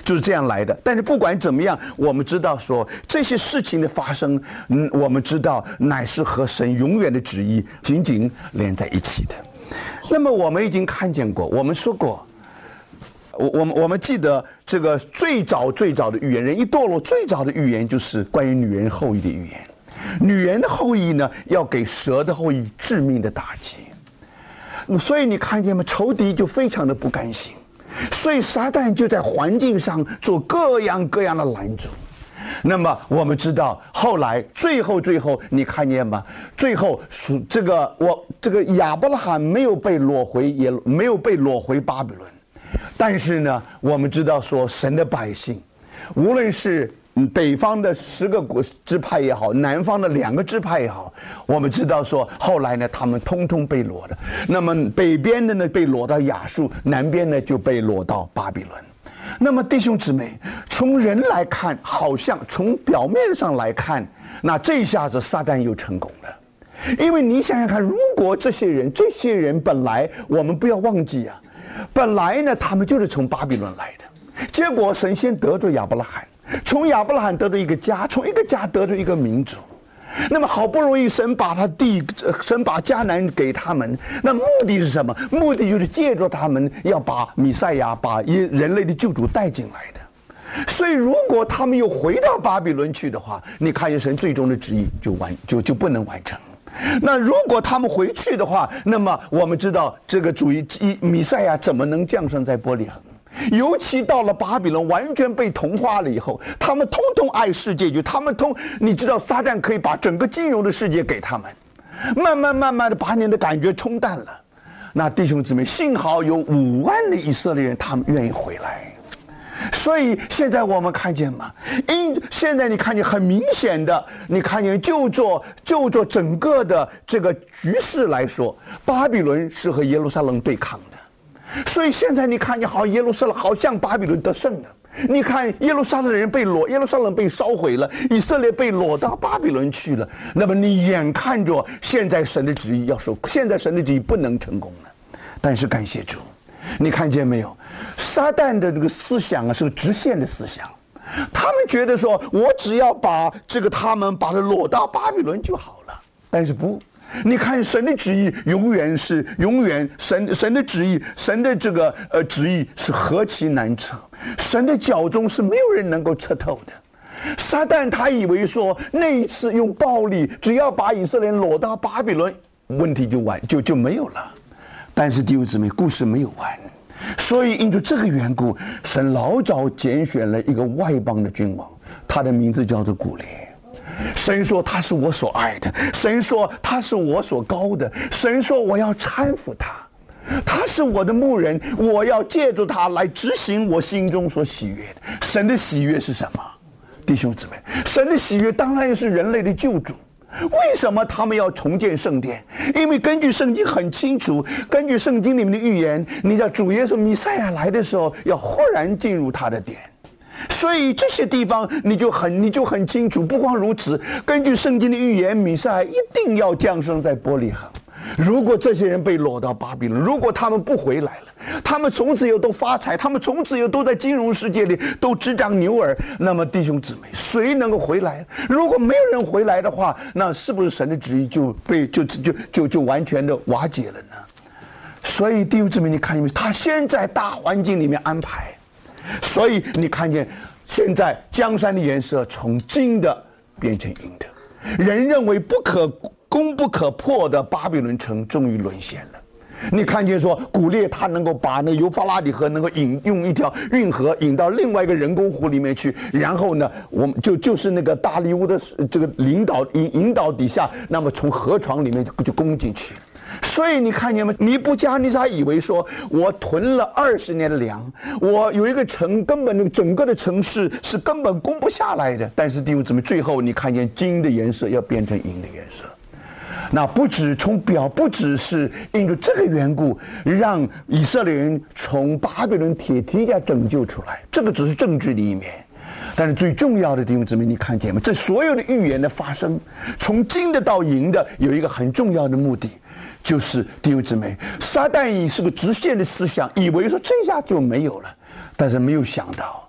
就是这样来的。但是不管怎么样，我们知道说这些事情的发生，嗯，我们知道乃是和神永远的旨意紧紧连在一起的。那么我们已经看见过，我们说过，我我们我们记得这个最早最早的预言，人一堕落最早的预言就是关于女人后裔的预言。女人的后裔呢，要给蛇的后裔致命的打击。所以你看见吗？仇敌就非常的不甘心，所以撒旦就在环境上做各样各样的拦阻。那么我们知道，后来最后最后，你看见吗？最后这个我这个亚伯拉罕没有被掳回，也没有被掳回巴比伦。但是呢，我们知道说，神的百姓，无论是北方的十个国支派也好，南方的两个支派也好，我们知道说，后来呢，他们通通被掳的。那么北边的呢被掳到亚述，南边呢就被掳到巴比伦。那么弟兄姊妹，从人来看，好像从表面上来看，那这一下子撒旦又成功了。因为你想想看，如果这些人，这些人本来我们不要忘记啊，本来呢他们就是从巴比伦来的，结果神先得罪亚伯拉罕。从亚伯拉罕得到一个家，从一个家得到一个民族，那么好不容易神把他地，神把迦南给他们，那目的是什么？目的就是借着他们要把弥赛亚，把人类的救主带进来的。所以如果他们又回到巴比伦去的话，你看见神最终的旨意就完就就不能完成。那如果他们回去的话，那么我们知道这个主义弥赛亚怎么能降生在伯利恒？尤其到了巴比伦完全被同化了以后，他们通通爱世界，就他们通，你知道撒旦可以把整个金融的世界给他们，慢慢慢慢的把你的感觉冲淡了。那弟兄姊妹，幸好有五万的以色列人，他们愿意回来。所以现在我们看见嘛，因现在你看见很明显的，你看见就做就做整个的这个局势来说，巴比伦是和耶路撒冷对抗的。所以现在你看见好耶路撒冷好像巴比伦得胜了，你看耶路撒冷的人被掳，耶路撒冷被烧毁了，以色列被掳到巴比伦去了。那么你眼看着现在神的旨意要受，现在神的旨意不能成功了。但是感谢主，你看见没有？撒旦的这个思想啊，是个直线的思想。他们觉得说，我只要把这个他们把它掳到巴比伦就好了。但是不。你看神的旨意永远是永远神神的旨意，神的这个呃旨意是何其难测，神的脚中是没有人能够测透的。撒旦他以为说那一次用暴力，只要把以色列人掳到巴比伦，问题就完就就没有了。但是弟兄姊妹，故事没有完，所以因着这个缘故，神老早拣选了一个外邦的君王，他的名字叫做古列。神说他是我所爱的，神说他是我所高的，神说我要搀扶他，他是我的牧人，我要借助他来执行我心中所喜悦的。神的喜悦是什么？弟兄姊妹，神的喜悦当然是人类的救主。为什么他们要重建圣殿？因为根据圣经很清楚，根据圣经里面的预言，你知道主耶稣弥赛亚来的时候要忽然进入他的殿。所以这些地方你就很你就很清楚。不光如此，根据圣经的预言，弥赛亚一定要降生在伯利恒。如果这些人被掳到巴比伦，如果他们不回来了，他们从此又都发财，他们从此又都在金融世界里都执掌牛耳，那么弟兄姊妹，谁能够回来？如果没有人回来的话，那是不是神的旨意就被就就就就完全的瓦解了呢？所以弟兄姊妹，你看见没？他先在大环境里面安排。所以你看见现在江山的颜色从金的变成银的，人认为不可攻不可破的巴比伦城终于沦陷了。你看见说古列他能够把那个幼发拉底河能够引用一条运河引到另外一个人工湖里面去，然后呢我们就就是那个大利乌的这个领导引引导底下，那么从河床里面就攻进去。所以你看见吗？尼布加尼撒以为说，我囤了二十年的粮，我有一个城，根本那个整个的城市是根本攻不下来的。但是弟兄姊妹，最后你看见金的颜色要变成银的颜色，那不止从表，不只是因着这个缘故，让以色列人从巴比伦铁蹄下拯救出来，这个只是政治的一面。但是最重要的弟兄姊妹，你看见吗？这所有的预言的发生，从金的到银的，有一个很重要的目的，就是弟兄姊妹，撒旦以是个直线的思想，以为说这下就没有了，但是没有想到，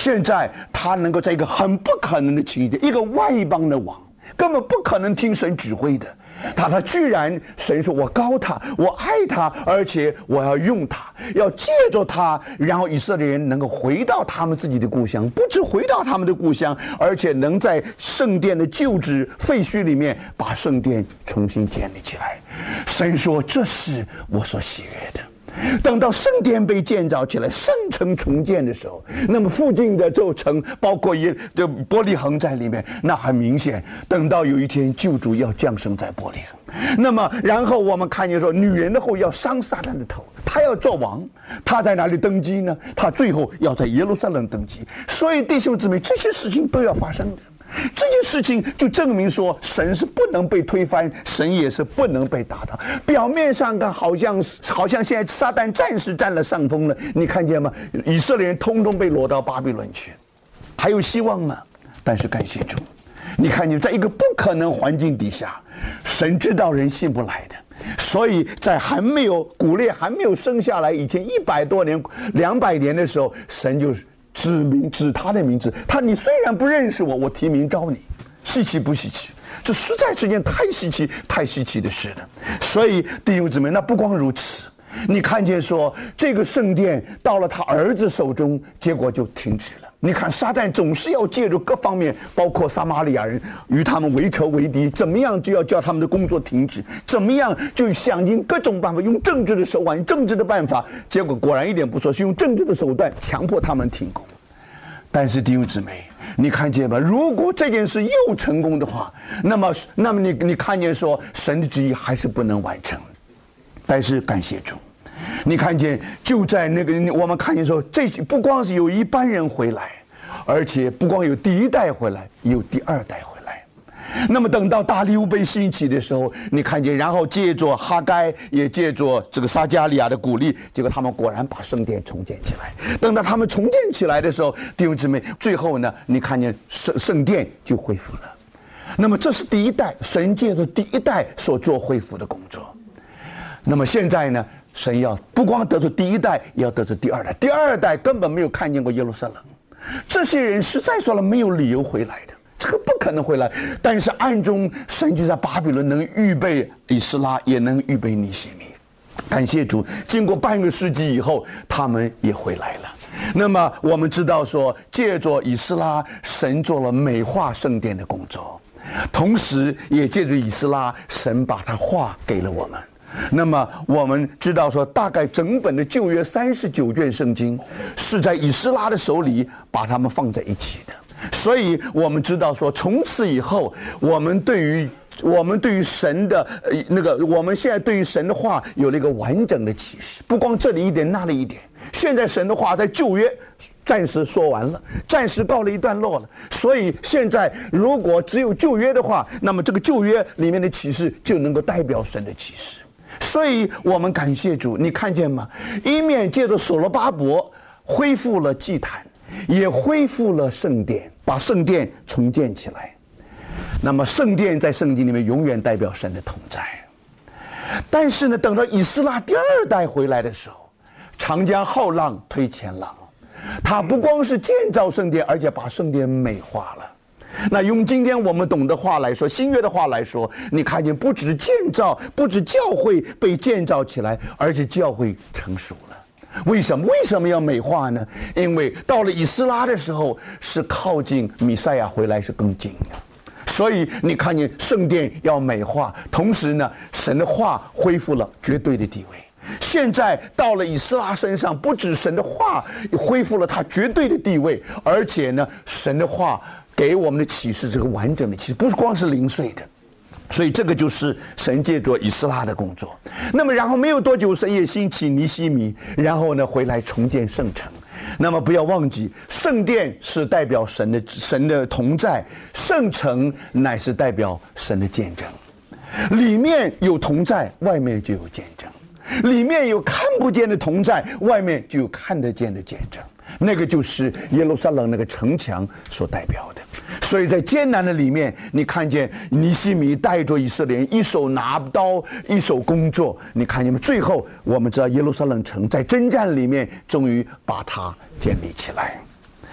现在他能够在一个很不可能的情境，一个外邦的王，根本不可能听神指挥的，他他居然神说我高他，我爱他，而且我要用他，要借着他，然后以色列人能够回到他们自己的故乡，不止回到他们的故乡，而且能在圣殿的旧址废墟里面把圣殿重新建立起来。神说这是我所喜悦的。等到圣殿被建造起来，圣城重建的时候，那么附近的这城，包括也这伯利恒在里面，那很明显，等到有一天救主要降生在伯利恒，那么然后我们看见说，女人的后要伤撒旦的头，他要做王，他在哪里登基呢？他最后要在耶路撒冷登基。所以弟兄姊妹，这些事情都要发生的。这件事情就证明说，神是不能被推翻，神也是不能被打倒。表面上看好像好像现在撒旦暂时占了上风了，你看见吗？以色列人通通被掳到巴比伦去，还有希望吗？但是感谢主，你看见在一个不可能环境底下，神知道人信不来的，所以在还没有古列还没有生下来以前一百多年、两百年的时候，神就指名指他的名字，他你虽然不认识我，我提名召你，稀奇不稀奇？这实在是件太稀奇、太稀奇的事了。所以弟兄姊妹，那不光如此，你看见说这个圣殿到了他儿子手中，结果就停止了。你看撒旦总是要借助各方面，包括撒玛利亚人与他们为仇为敌，怎么样就要叫他们的工作停止，怎么样就想尽各种办法，用政治的手腕、政治的办法，结果果然一点不错，是用政治的手段强迫他们停工。但是弟兄姊妹，你看见吧？如果这件事又成功的话，那么那么你你看见说神的旨意还是不能完成。但是感谢主，你看见就在那个我们看见说，这不光是有一般人回来，而且不光有第一代回来，也有第二代回来。那么等到大利乌被兴起的时候，你看见，然后借着哈该，也借着这个撒迦利亚的鼓励，结果他们果然把圣殿重建起来。等到他们重建起来的时候，弟兄姊妹，最后呢，你看见圣圣殿就恢复了。那么这是第一代，神借着第一代所做恢复的工作。那么现在呢，神要不光得出第一代，也要得出第二代。第二代根本没有看见过耶路撒冷，这些人实在说了没有理由回来的。这个不可能回来，但是暗中神就在巴比伦能预备以斯拉，也能预备尼希米。感谢主，经过半个世纪以后，他们也回来了。那么我们知道说，借着以斯拉，神做了美化圣殿的工作，同时也借着以斯拉，神把他话给了我们。那么我们知道说，大概整本的旧约三十九卷圣经是在以斯拉的手里把它们放在一起的。所以我们知道说，从此以后，我们对于我们对于神的呃那个，我们现在对于神的话有了一个完整的启示，不光这里一点那里一点。现在神的话在旧约暂时说完了，暂时告了一段落了。所以现在如果只有旧约的话，那么这个旧约里面的启示就能够代表神的启示。所以我们感谢主，你看见吗？一面借着所罗巴伯恢复了祭坛，也恢复了圣殿，把圣殿重建起来。那么圣殿在圣经里面永远代表神的同在。但是呢，等到以斯拉第二代回来的时候，长江后浪推前浪，他不光是建造圣殿，而且把圣殿美化了。那用今天我们懂的话来说，新约的话来说，你看见不止建造，不止教会被建造起来，而且教会成熟了。为什么？为什么要美化呢？因为到了以斯拉的时候，是靠近弥赛亚回来是更近的。所以你看见圣殿要美化，同时呢，神的话恢复了绝对的地位。现在到了以斯拉身上，不止神的话恢复了他绝对的地位，而且呢，神的话给我们的启示，这个完整的启示，不是光是零碎的。所以这个就是神借着以斯拉的工作。那么然后没有多久，神也兴起尼希米，然后呢回来重建圣城。那么不要忘记，圣殿是代表神的神的同在，圣城乃是代表神的见证。里面有同在，外面就有见证；里面有看不见的同在，外面就有看得见的见证。那个就是耶路撒冷那个城墙所代表的。所以在艰难的里面，你看见尼希米带着以色列人，一手拿刀，一手工作。你看见吗？最后我们知道耶路撒冷城在征战里面终于把它建立起来。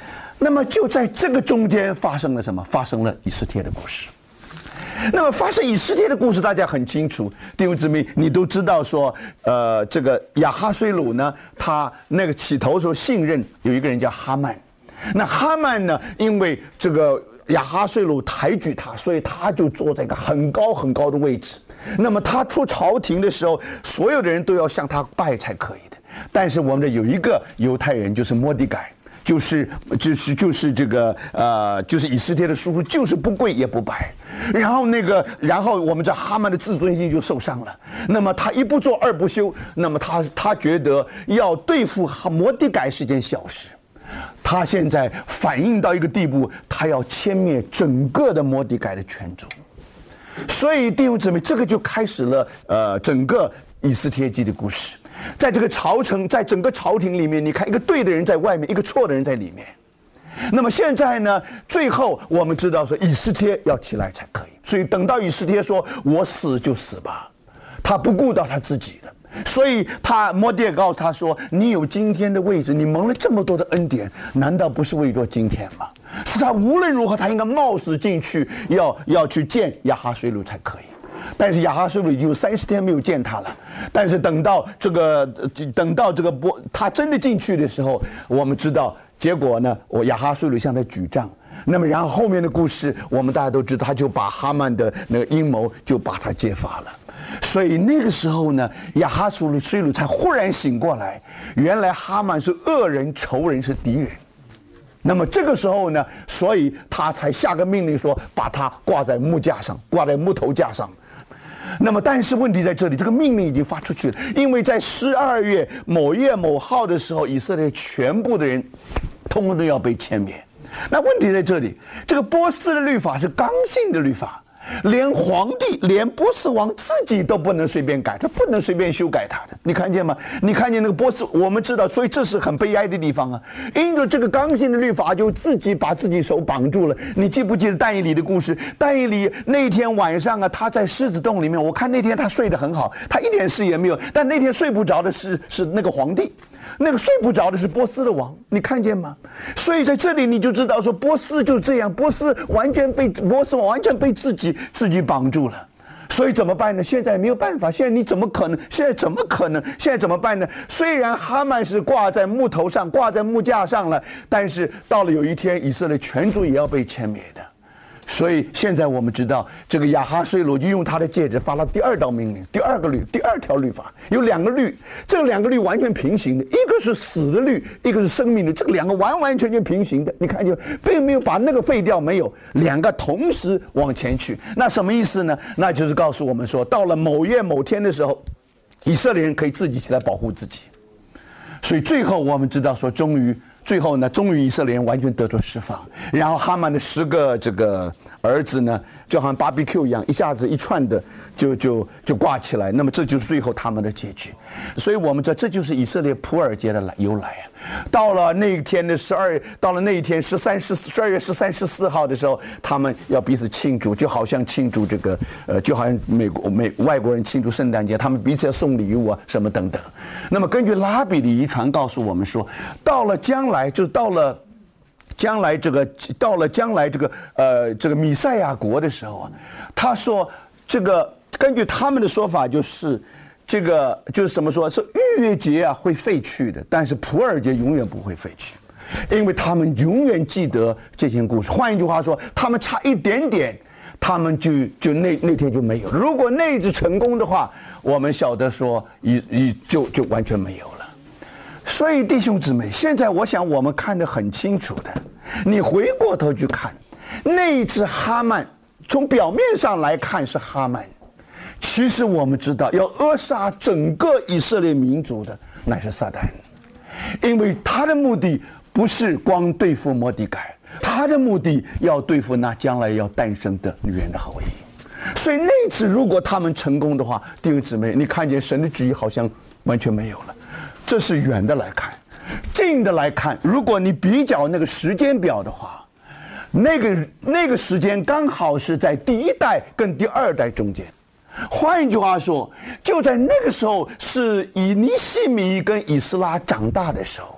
那么就在这个中间发生了什么？发生了以斯帖的故事。那么发生以斯帖的故事，大家很清楚，弟兄姊妹，你都知道说，呃，这个亚哈水鲁呢，他那个起头时候信任有一个人叫哈曼，那哈曼呢，因为这个亚哈水鲁抬举他，所以他就坐在一个很高很高的位置。那么他出朝廷的时候，所有的人都要向他拜才可以的。但是我们这有一个犹太人，就是末底改。就是就是就是这个呃，就是以斯帖的叔叔，就是不跪也不拜，然后那个，然后我们这哈曼的自尊心就受伤了。那么他一不做二不休，那么他他觉得要对付末底改是件小事，他现在反应到一个地步，他要歼灭整个的末底改的全族。所以弟兄姊妹，这个就开始了呃整个以斯帖记的故事。在这个朝城，在整个朝廷里面，你看一个对的人在外面，一个错的人在里面。那么现在呢，最后我们知道说以斯帖要起来才可以，所以等到以斯帖说我死就死吧，他不顾到他自己的，所以他末底改告诉他说，你有今天的位置，你蒙了这么多的恩典，难道不是为着今天吗？是他无论如何他应该冒死进去，要要去见亚哈水鲁才可以。但是亚哈水鲁已经有三十天没有见他了。但是等到这个，等到这个波他真的进去的时候，我们知道结果呢，我亚哈水鲁向他举杖。那么然后后面的故事，我们大家都知道，他就把哈曼的那个阴谋就把他揭发了。所以那个时候呢，亚哈水鲁才忽然醒过来，原来哈曼是恶人、仇人，是敌人。那么这个时候呢，所以他才下个命令说，把他挂在木架上，挂在木头架上。那么但是问题在这里，这个命令已经发出去了，因为在十二月某月某号的时候，以色列全部的人通通都要被歼灭。那问题在这里，这个波斯的律法是刚性的律法，连皇帝连波斯王自己都不能随便改，他不能随便修改他的。你看见吗？你看见那个波斯，我们知道，所以这是很悲哀的地方啊。因着这个刚性的律法，就自己把自己手绑住了。你记不记得但以理的故事？但以理那天晚上啊，他在狮子洞里面，我看那天他睡得很好，他一点事也没有。但那天睡不着的是是那个皇帝。那个睡不着的是波斯的王，你看见吗？所以在这里你就知道说，波斯就是这样，波斯完全被波斯王完全被自己自己绑住了。所以怎么办呢？现在没有办法，现在你怎么可能？现在怎么可能？现在怎么办呢？虽然哈曼是挂在木头上，挂在木架上了，但是到了有一天，以色列全族也要被歼灭的。所以现在我们知道，这个亚哈水鲁就用他的戒指发了第二道命令，第二个律，第二条律法，有两个律，这两个律完全平行的，一个是死的律，一个是生命的，这个两个完完全全平行的。你看见，并没有把那个废掉，没有，两个同时往前去。那什么意思呢？那就是告诉我们说，到了某月某天的时候，以色列人可以自己起来保护自己。所以最后我们知道说，终于。最后呢，终于以色列人完全得到释放，然后哈曼的十个这个儿子呢，就好像 B B Q 一样，一下子一串的就就就挂起来。那么这就是最后他们的结局。所以我们知道，这就是以色列普尔节的来由来啊。到了那一天的十二，到了那一天十三十十二月十三十四号的时候，他们要彼此庆祝，就好像庆祝这个呃，就好像美国美外国人庆祝圣诞节，他们彼此要送礼物啊，什么等等。那么根据拉比的遗传告诉我们说，到了将来就是到了将来这个到了将来这个呃这个弥赛亚国的时候啊，他说这个根据他们的说法就是。这个就是怎么说？是逾越节啊会废去的，但是普尔节永远不会废去，因为他们永远记得这些故事。换一句话说，他们差一点点，他们就就那那天就没有。如果那一次成功的话，我们晓得说，已已就就完全没有了。所以弟兄姊妹，现在我想我们看得很清楚的，你回过头去看，那一次哈曼，从表面上来看是哈曼。其实我们知道，要扼杀整个以色列民族的乃是撒旦，因为他的目的不是光对付末底改，他的目的要对付那将来要诞生的女人的后裔。所以那次如果他们成功的话，弟兄姊妹，你看见神的旨意好像完全没有了。这是远的来看，近的来看，如果你比较那个时间表的话，那个那个时间刚好是在第一代跟第二代中间。换一句话说，就在那个时候，是以尼西米跟以斯拉长大的时候，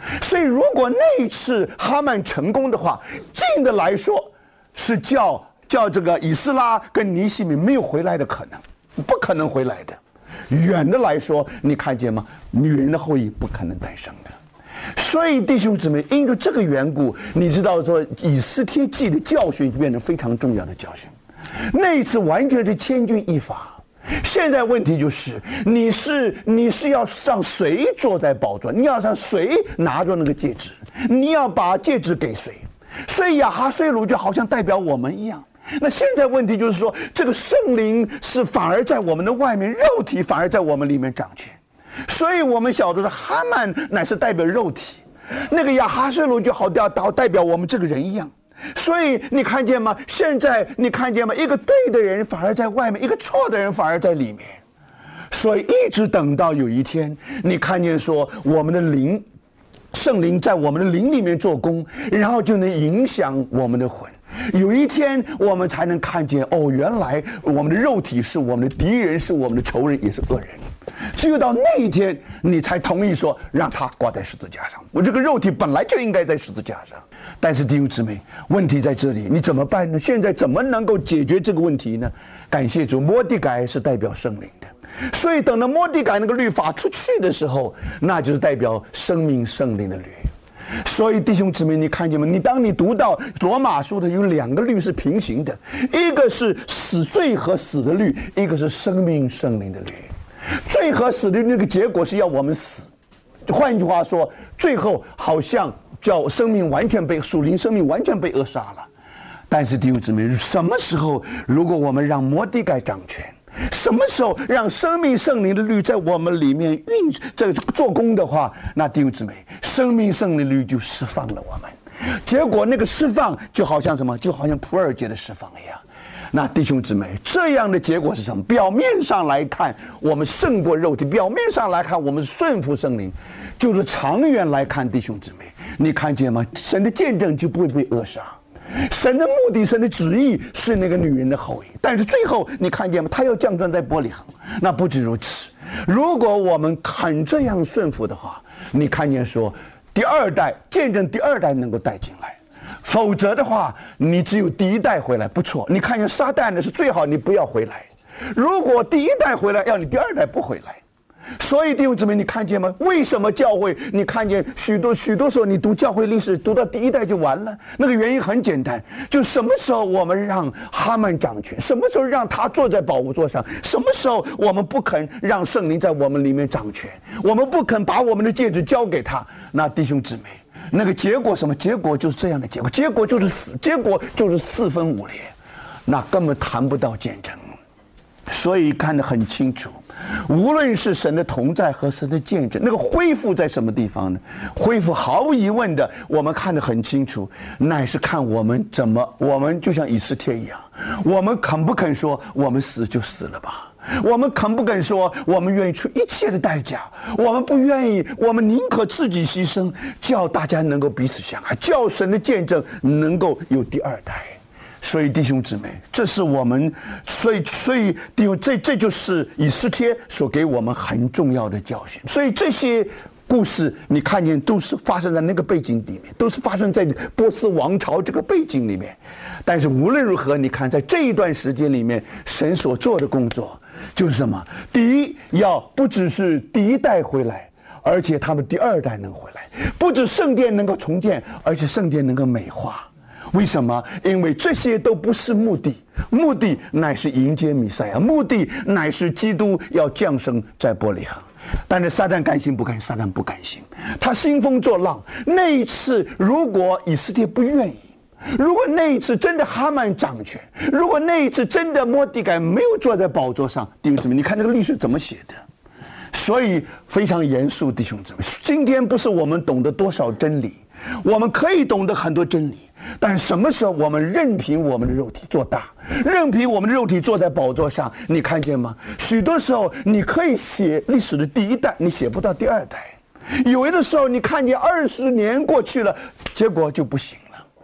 所以如果那一次哈曼成功的话，近的来说是叫叫这个以斯拉跟尼西米没有回来的可能，不可能回来的。远的来说，你看见吗？女人的后裔不可能诞生的。所以弟兄姊妹，因着这个缘故，你知道说以斯帖记的教训就变成非常重要的教训。那一次完全是千钧一发。现在问题就是，你是你是要让谁坐在宝座？你要让谁拿着那个戒指？你要把戒指给谁？所以亚哈随鲁就好像代表我们一样。那现在问题就是说，这个圣灵是反而在我们的外面，肉体反而在我们里面掌权。所以我们晓得说，哈曼乃是代表肉体，那个亚哈随鲁就好代代表我们这个人一样。所以你看见吗？现在你看见吗？一个对的人反而在外面，一个错的人反而在里面。所以一直等到有一天，你看见说我们的灵，圣灵在我们的灵里面做工，然后就能影响我们的魂。有一天我们才能看见，哦，原来我们的肉体是我们的敌人，是我们的仇人，也是恶人。只有到那一天，你才同意说让他挂在十字架上。我这个肉体本来就应该在十字架上。但是弟兄姊妹，问题在这里，你怎么办呢？现在怎么能够解决这个问题呢？感谢主，摩地改是代表圣灵的，所以等到摩地改那个律法出去的时候，那就是代表生命圣灵的律。所以弟兄姊妹，你看见吗？你当你读到罗马书的有两个律是平行的，一个是死罪和死的律，一个是生命圣灵的律。罪和死的那个结果是要我们死，换句话说，最后好像叫生命完全被属灵生命完全被扼杀了。但是弟兄姊妹，什么时候如果我们让摩地改掌权，什么时候让生命圣灵的律在我们里面运这做工的话，那弟兄姊妹，生命圣灵的律就释放了我们。结果那个释放就好像什么？就好像普尔节的释放一样。那弟兄姊妹，这样的结果是什么？表面上来看，我们胜过肉体；表面上来看，我们顺服圣灵。就是长远来看，弟兄姊妹，你看见吗？神的见证就不会被扼杀。神的目的，神的旨意是那个女人的后裔，但是最后你看见吗？他要降生在伯利恒。那不止如此，如果我们肯这样顺服的话，你看见说，第二代见证，第二代能够带进来。否则的话，你只有第一代回来不错。你看见撒旦的是最好你不要回来。如果第一代回来，要你第二代不回来。所以弟兄姊妹，你看见吗？为什么教会？你看见许多许多时候，你读教会历史，读到第一代就完了。那个原因很简单，就什么时候我们让哈曼掌权，什么时候让他坐在宝座上，什么时候我们不肯让圣灵在我们里面掌权，我们不肯把我们的戒指交给他，那弟兄姊妹，那个结果什么？结果就是这样的结果，结果就是死，结果就是四分五裂，那根本谈不到见证。所以看得很清楚，无论是神的同在和神的见证，那个恢复在什么地方呢？恢复毫无疑问的，我们看得很清楚，乃是看我们怎么，我们就像以斯帖一样，我们肯不肯说我们死就死了吧？我们肯不肯说我们愿意出一切的代价？我们不愿意，我们宁可自己牺牲，叫大家能够彼此相爱，叫神的见证能够有第二代。所以弟兄姊妹，这是我们，所以所以弟兄，这这就是以斯帖所给我们很重要的教训。所以这些故事你看见都是发生在那个背景里面，都是发生在波斯王朝这个背景里面。但是无论如何，你看在这一段时间里面，神所做的工作就是什么？第一，要不只是第一代回来，而且他们第二代能回来，不止圣殿能够重建，而且圣殿能够美化。为什么？因为这些都不是目的，目的乃是迎接弥赛亚，目的乃是基督要降生在伯利恒。但是撒旦甘心不甘心？撒旦不甘心，他兴风作浪。那一次，如果以斯帖不愿意，如果那一次真的哈曼掌权，如果那一次真的摩地改没有坐在宝座上，弟兄姊妹，你看这个历史怎么写的？所以非常严肃，弟兄姊妹，今天不是我们懂得多少真理，我们可以懂得很多真理，但什么时候我们任凭我们的肉体做大，任凭我们的肉体坐在宝座上，你看见吗？许多时候你可以写历史的第一代，你写不到第二代。有的时候你看见二十年过去了，结果就不行了。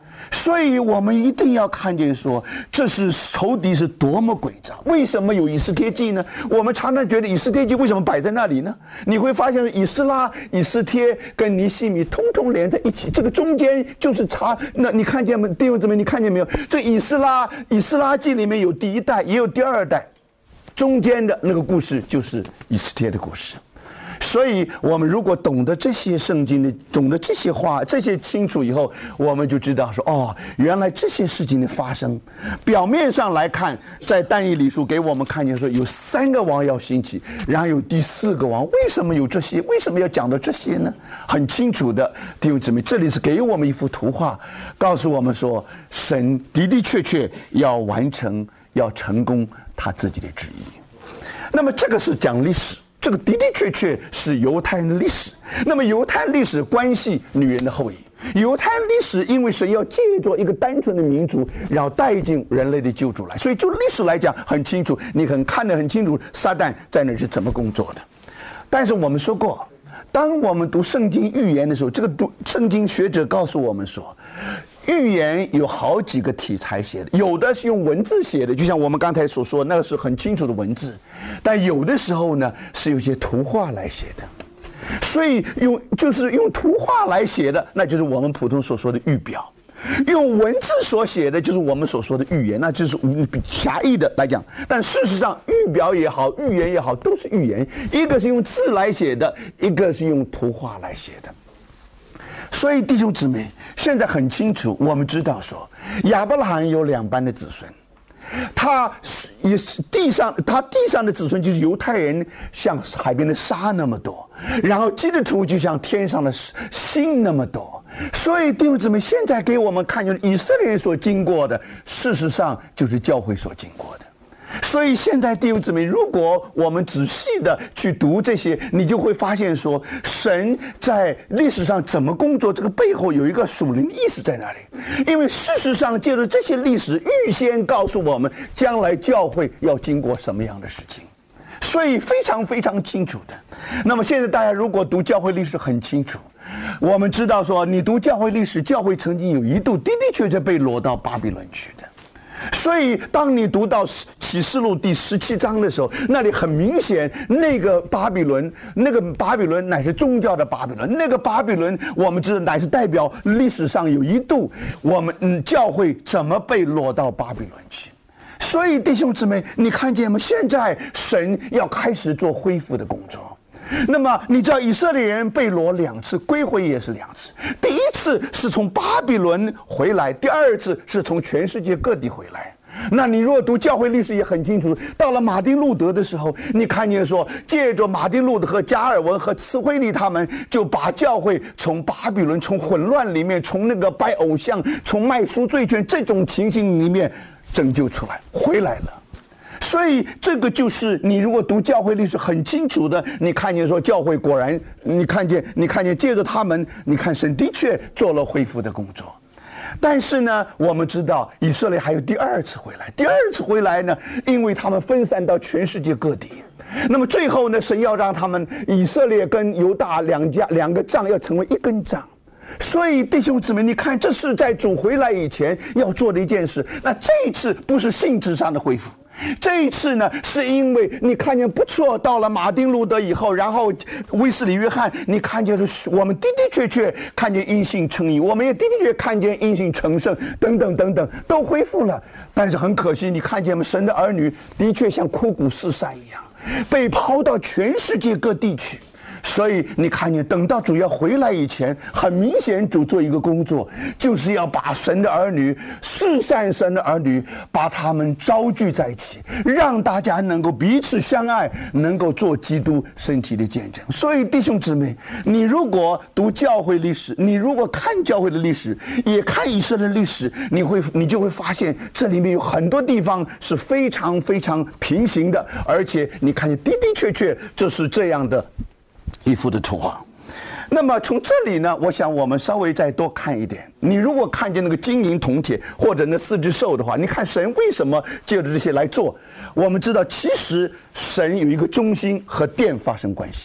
所以我们一定要看见说，这是仇敌是多么诡诈。为什么有以斯帖记呢？我们常常觉得以斯帖记为什么摆在那里呢？你会发现以斯拉、以斯帖跟尼希米通通连在一起，这个中间就是差。那你看见没，弟兄姊妹，你看见没有？这以斯拉以斯拉记里面有第一代，也有第二代，中间的那个故事就是以斯帖的故事。所以我们如果懂得这些圣经的，懂得这些话，这些清楚以后，我们就知道说，哦，原来这些事情的发生，表面上来看，在但以理书给我们看见说有三个王要兴起，然后有第四个王，为什么有这些？为什么要讲到这些呢？很清楚的，弟兄姊妹，这里是给我们一幅图画，告诉我们说，神的的确确要完成，要成功他自己的旨意。那么这个是讲历史。这个的的确确是犹太人的历史。那么犹太历史关系女人的后裔，犹太历史因为神要借着一个单纯的民族，然后带进人类的救主来，所以就历史来讲很清楚，你很看得很清楚，撒旦在那是怎么工作的。但是我们说过，当我们读圣经预言的时候，这个读圣经学者告诉我们说，预言有好几个题材写的，有的是用文字写的，就像我们刚才所说，那个是很清楚的文字，但有的时候呢是有些图画来写的。所以用就是用图画来写的，那就是我们普通所说的预表；用文字所写的，就是我们所说的预言，那就是狭义的来讲。但事实上，预表也好，预言也好，都是预言。一个是用字来写的，一个是用图画来写的。所以弟兄姊妹，现在很清楚，我们知道说，亚伯拉罕有两班的子孙，他也是地上，他地上的子孙就是犹太人，像海边的沙那么多，然后基督徒就像天上的星那么多。所以弟兄姊妹，现在给我们看见以色列人所经过的，事实上就是教会所经过的。所以现在弟兄姊妹，如果我们仔细的去读这些，你就会发现说，神在历史上怎么工作，这个背后有一个属灵的意思在那里。因为事实上借着这些历史预先告诉我们，将来教会要经过什么样的事情，所以非常非常清楚的。那么现在大家如果读教会历史很清楚，我们知道说，你读教会历史，教会曾经有一度的的确确被掳到巴比伦去的。所以当你读到启示录第十七章的时候，那里很明显，那个巴比伦，那个巴比伦乃是宗教的巴比伦，那个巴比伦我们知道乃是代表历史上有一度我们嗯教会怎么被掳到巴比伦去。所以弟兄姊妹，你看见吗？现在神要开始做恢复的工作。那么你知道以色列人被掳两次，归回也是两次。第一次是从巴比伦回来，第二次是从全世界各地回来。那你如果读教会历史也很清楚，到了马丁路德的时候，你看见说，借着马丁路德和加尔文和慈惠利他们，就把教会从巴比伦，从混乱里面，从那个拜偶像，从卖赎罪券这种情形里面拯救出来，回来了。所以这个就是你如果读教会历史很清楚的，你看见说教会果然，你看见你看见借着他们，你看神的确做了恢复的工作。但是呢，我们知道以色列还有第二次回来，第二次回来呢，因为他们分散到全世界各地，那么最后呢，神要让他们以色列跟犹大两家两个杖要成为一根杖。所以弟兄姊妹，你看这是在主回来以前要做的一件事。那这一次不是性质上的恢复，这一次呢，是因为你看见不错，到了马丁路德以后，然后威斯理约翰，你看见是我们的的确确看见因信称义，我们也的的确看见因信成圣，等等等等都恢复了。但是很可惜，你看见吗？神的儿女的确像枯骨四散一样，被抛到全世界各地去。所以你看见，等到主要回来以前，很明显主做一个工作，就是要把神的儿女，四散神的儿女，把他们招聚在一起，让大家能够彼此相爱，能够做基督身体的见证。所以弟兄姊妹，你如果读教会历史，你如果看教会的历史，也看以色列的历史，你会你就会发现，这里面有很多地方是非常非常平行的，而且你看见的的确确这是这样的一幅的图画。那么从这里呢，我想我们稍微再多看一点。你如果看见那个金银铜铁或者那四只兽的话，你看神为什么借着这些来做？我们知道，其实神有一个中心和殿发生关系的。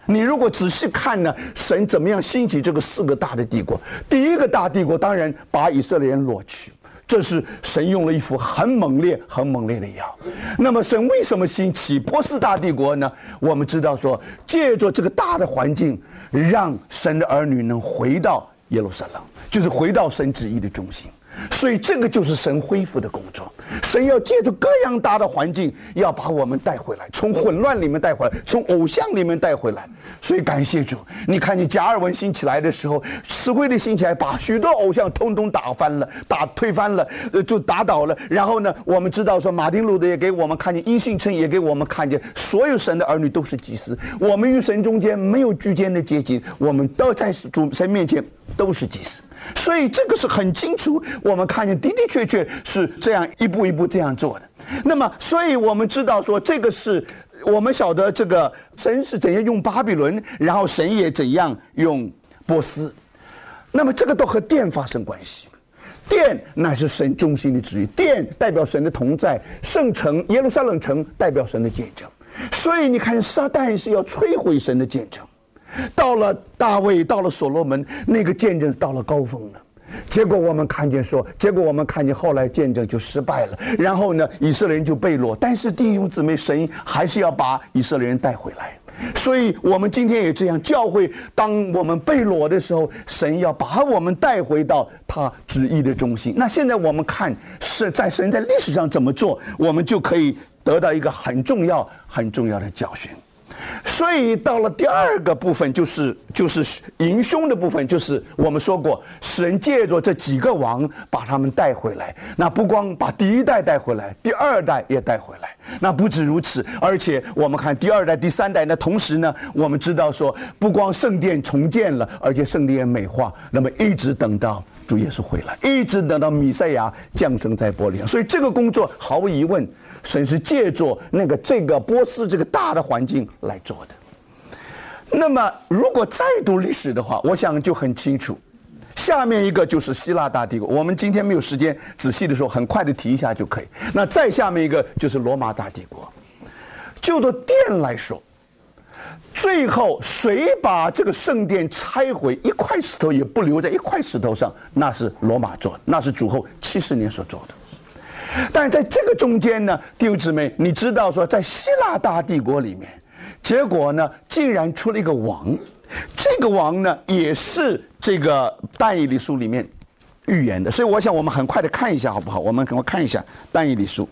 你如果仔细看呢，神怎么样兴起这个四个大的帝国？第一个大帝国当然把以色列人掳去，这是神用了一副很猛烈、很猛烈的药。那么神为什么兴起波斯大帝国呢？我们知道说，借着这个大的环境，让神的儿女能回到耶路撒冷，就是回到神旨意的中心。所以这个就是神恢复的工作，神要借助各样大的环境，要把我们带回来，从混乱里面带回来，从偶像里面带回来。所以感谢主，你看你加尔文兴起来的时候，慈惠的兴起来，把许多偶像通通打翻了，打推翻了，呃，就打倒了。然后呢，我们知道说马丁路德也给我们看见，因信称也给我们看见，所有神的儿女都是祭司，我们与神中间没有居间的阶级，我们都在主神面前都是祭司。所以这个是很清楚，我们看见的的确确是这样一步一步这样做的。那么，所以我们知道说，这个是我们晓得这个神是怎样用巴比伦，然后神也怎样用波斯。那么这个都和殿发生关系。殿乃是神中心的旨意，殿代表神的同在，圣城耶路撒冷城代表神的见证。所以你看，撒旦是要摧毁神的见证。到了大卫，到了所罗门，那个见证到了高峰了。结果我们看见说，结果我们看见后来见证就失败了，然后呢，以色列人就被掳。但是弟兄姊妹，神还是要把以色列人带回来。所以我们今天也这样，教会当我们被掳的时候，神要把我们带回到他旨意的中心。那现在我们看是在神在历史上怎么做，我们就可以得到一个很重要很重要的教训。所以到了第二个部分，就是就是迎凶的部分，就是我们说过，神借着这几个王把他们带回来。那不光把第一代带回来，第二代也带回来。那不止如此，而且我们看第二代、第三代，那同时呢，我们知道说，不光圣殿重建了，而且圣殿也美化，那么一直等到主耶稣回来，一直等到弥赛亚降生在伯利恒。所以这个工作毫无疑问，神是借助那个这个波斯这个大的环境来做的。那么如果再读历史的话，我想就很清楚。下面一个就是希腊大帝国，我们今天没有时间仔细的说，很快的提一下就可以。那再下面一个就是罗马大帝国。就着殿来说，最后谁把这个圣殿拆毁，一块石头也不留在一块石头上，那是罗马做的，那是主后七十年所做的。但在这个中间呢，弟兄姊妹，你知道说，在希腊大帝国里面，结果呢，竟然出了一个王，这个王呢，也是这个但以理书里面预言的。所以我想我们很快的看一下好不好？我们赶快看一下但以理书，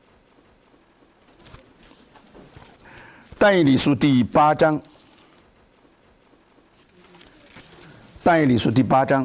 但以理书第八章，但以理书第八章。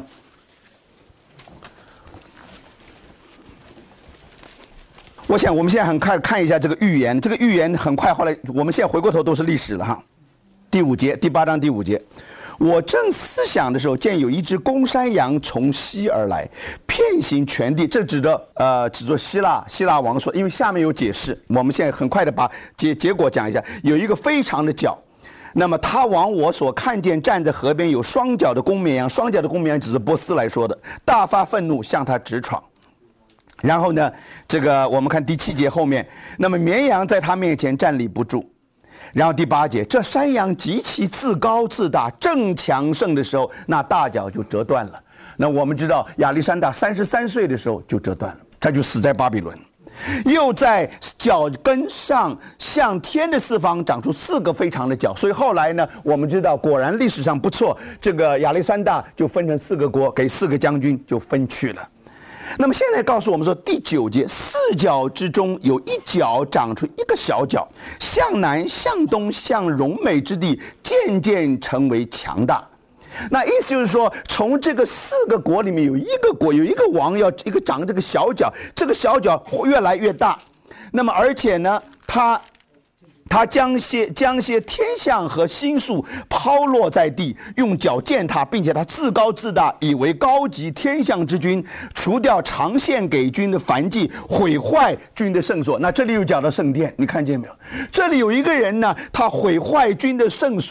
我想我们现在很快看一下这个预言，这个预言很快，后来我们现在回过头都是历史了哈。第五节，第八章第五节，我正思想的时候，见有一只公山羊从西而来，遍行全地。这指的呃，指着希腊希腊王说，因为下面有解释，我们现在很快的把结结果讲一下。有一个非常的角，那么他往我所看见站在河边有双脚的公绵羊，双脚的公绵羊指着波斯来说的，大发愤怒向他直闯。然后呢，这个我们看第七节后面，那么绵羊在他面前站立不住。然后第八节，这山羊极其自高自大，正强盛的时候，那大脚就折断了。那我们知道亚历山大三十三岁的时候就折断了，他就死在巴比伦。又在脚跟上向天的四方长出四个非常的角，所以后来呢，我们知道果然历史上不错，这个亚历山大就分成四个国，给四个将军就分去了。那么现在告诉我们说，第九节，四角之中有一角长出一个小角，向南向东向荣美之地渐渐成为强大。那意思就是说，从这个四个国里面有一个国有一个王要一个长这个小角，这个小角越来越大。那么而且呢，他他将些将些天象和星宿抛落在地，用脚践踏，并且他自高自大，以为高级天象之君，除掉常献给君的燔祭，毁坏君的圣所。那这里又讲到圣殿，你看见没有？这里有一个人呢，他毁坏君的圣所，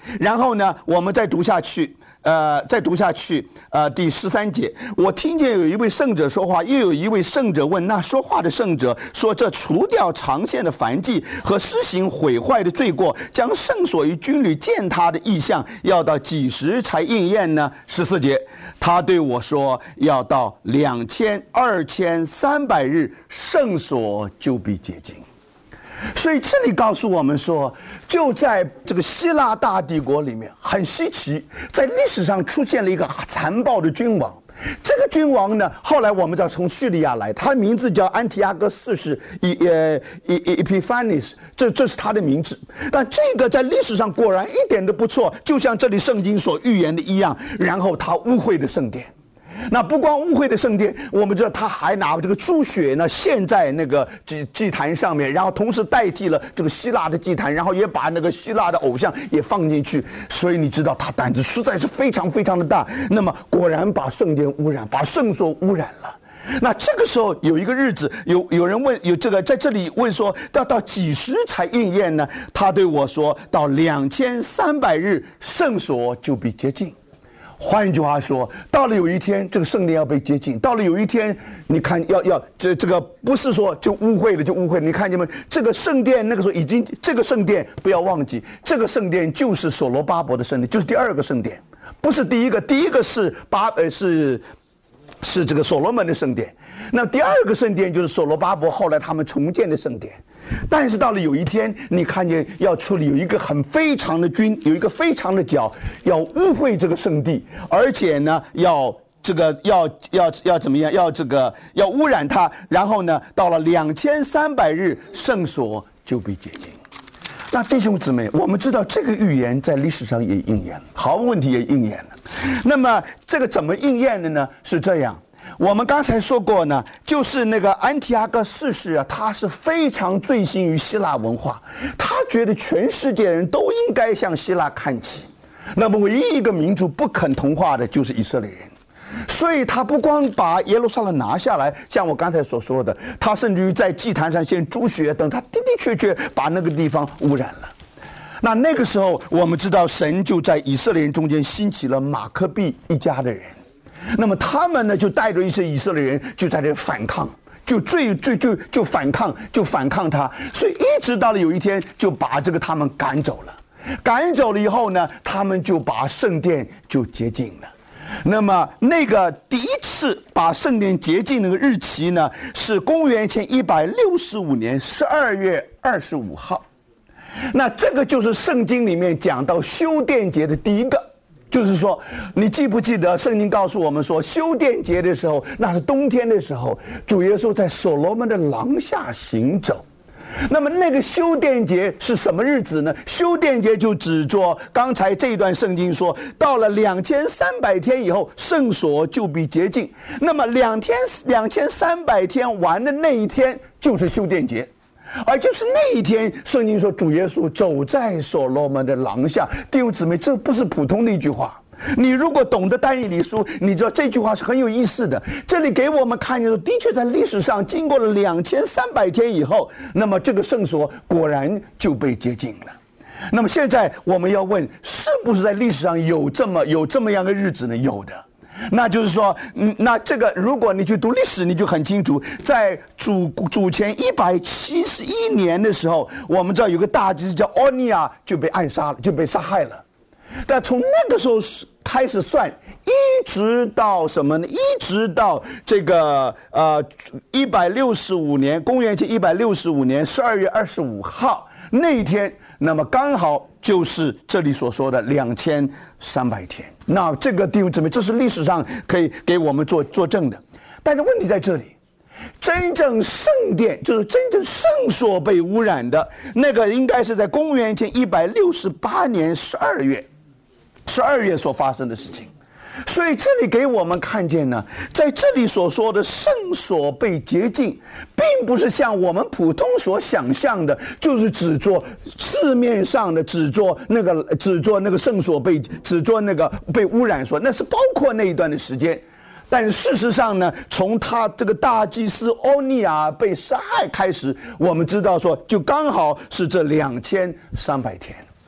然后呢，我们再读下去，呃，再读下去，呃，第十三节，我听见有一位圣者说话，又有一位圣者问那说话的圣者说：“这除掉长线的燔祭和施行毁坏的罪过，将圣所与军旅践踏的意象，要到几时才应验呢？”十四节，他对我说：“要到两千二千三百日，圣所就必洁净。”所以这里告诉我们说，就在这个希腊大帝国里面，很稀奇，在历史上出现了一个残暴的君王。这个君王呢，后来我们知道从叙利亚来，他的名字叫安提阿哥四世以呃以以 Epiphanes， 这这是他的名字。但这个在历史上果然一点都不错，就像这里圣经所预言的一样。然后他污秽的圣殿。那不光污秽的圣殿，我们知道他还拿这个猪血呢献在那个祭祭坛上面，然后同时代替了这个希腊的祭坛，然后也把那个希腊的偶像也放进去。所以你知道他胆子实在是非常非常的大。那么果然把圣殿污染，把圣所污染了。那这个时候有一个日子，有有人问，有这个在这里问说，要到几时才应验呢？他对我说，到两千三百日，圣所就必洁净。换句话说，到了有一天，这个圣殿要被洁净。到了有一天，你看要要这这个不是说就污秽了就污秽了。你看见没？这个圣殿那个时候已经，这个圣殿不要忘记，这个圣殿就是所罗巴伯的圣殿，就是第二个圣殿，不是第一个。第一个是巴呃是。是这个所罗门的圣殿，那第二个圣殿就是所罗巴伯后来他们重建的圣殿。但是到了有一天，你看见要处理有一个很非常的君，有一个非常的角，要污秽这个圣地，而且呢要这个要要要怎么样？要这个要污染它，然后呢，到了两千三百日，圣所就被洁净。那弟兄姊妹，我们知道这个预言在历史上也应验了，毫无问题也应验了。那么这个怎么应验的呢？是这样，我们刚才说过呢，就是那个安提阿哥四世啊，他是非常醉心于希腊文化，他觉得全世界人都应该向希腊看齐。那么唯一一个民族不肯同化的就是以色列人。所以他不光把耶路撒冷拿下来，像我刚才所说的，他甚至于在祭坛上献猪血等，他的的确确把那个地方污染了。那那个时候，我们知道神就在以色列人中间兴起了马可比一家的人，那么他们呢就带着一些以色列人就在这反抗，就最最就就反抗，就反抗他，所以一直到了有一天就把这个他们赶走了。赶走了以后呢，他们就把圣殿就洁净了。那么那个第一次把圣殿洁净那个日期呢，是公元前一百六十五年十二月二十五号。那这个就是圣经里面讲到修殿节的第一个，就是说，你记不记得圣经告诉我们说，修殿节的时候，那是冬天的时候，主耶稣在所罗门的廊下行走。那么那个修殿节是什么日子呢？修殿节就指着刚才这一段圣经说，到了两千三百天以后，圣所就必洁净。那么两天两千三百天完的那一天就是修殿节，而就是那一天，圣经说主耶稣走在所罗门的廊下。弟兄姊妹，这不是普通的一句话。你如果懂得但以理书，你知道这句话是很有意思的。这里给我们看见说，的确在历史上经过了两千三百天以后，那么这个圣所果然就被洁净了。那么现在我们要问，是不是在历史上有这么有这么样的日子呢？有的。那就是说，嗯，那这个如果你去读历史，你就很清楚，在主主前一百七十一年的时候，我们知道有个大祭司叫欧尼亚就被暗杀了，就被杀害了。但从那个时候开始算，一直到什么呢？一直到这个呃一百六十五年，公元前一百六十五年十二月二十五号那一天，那么刚好就是这里所说的两千三百天。那这个弟兄姊妹，这是历史上可以给我们做作证的。但是问题在这里，真正圣殿就是真正圣所被污染的那个，应该是在公元前一百六十八年十二月。十二月所发生的事情。所以这里给我们看见呢，在这里所说的圣所被洁净，并不是像我们普通所想象的，就是只做字面上的，只做那个只做那个圣所被只做那个被污染所，那是包括那一段的时间。但事实上呢，从他这个大祭司欧尼亚被杀害开始，我们知道说，就刚好是这两千三百天。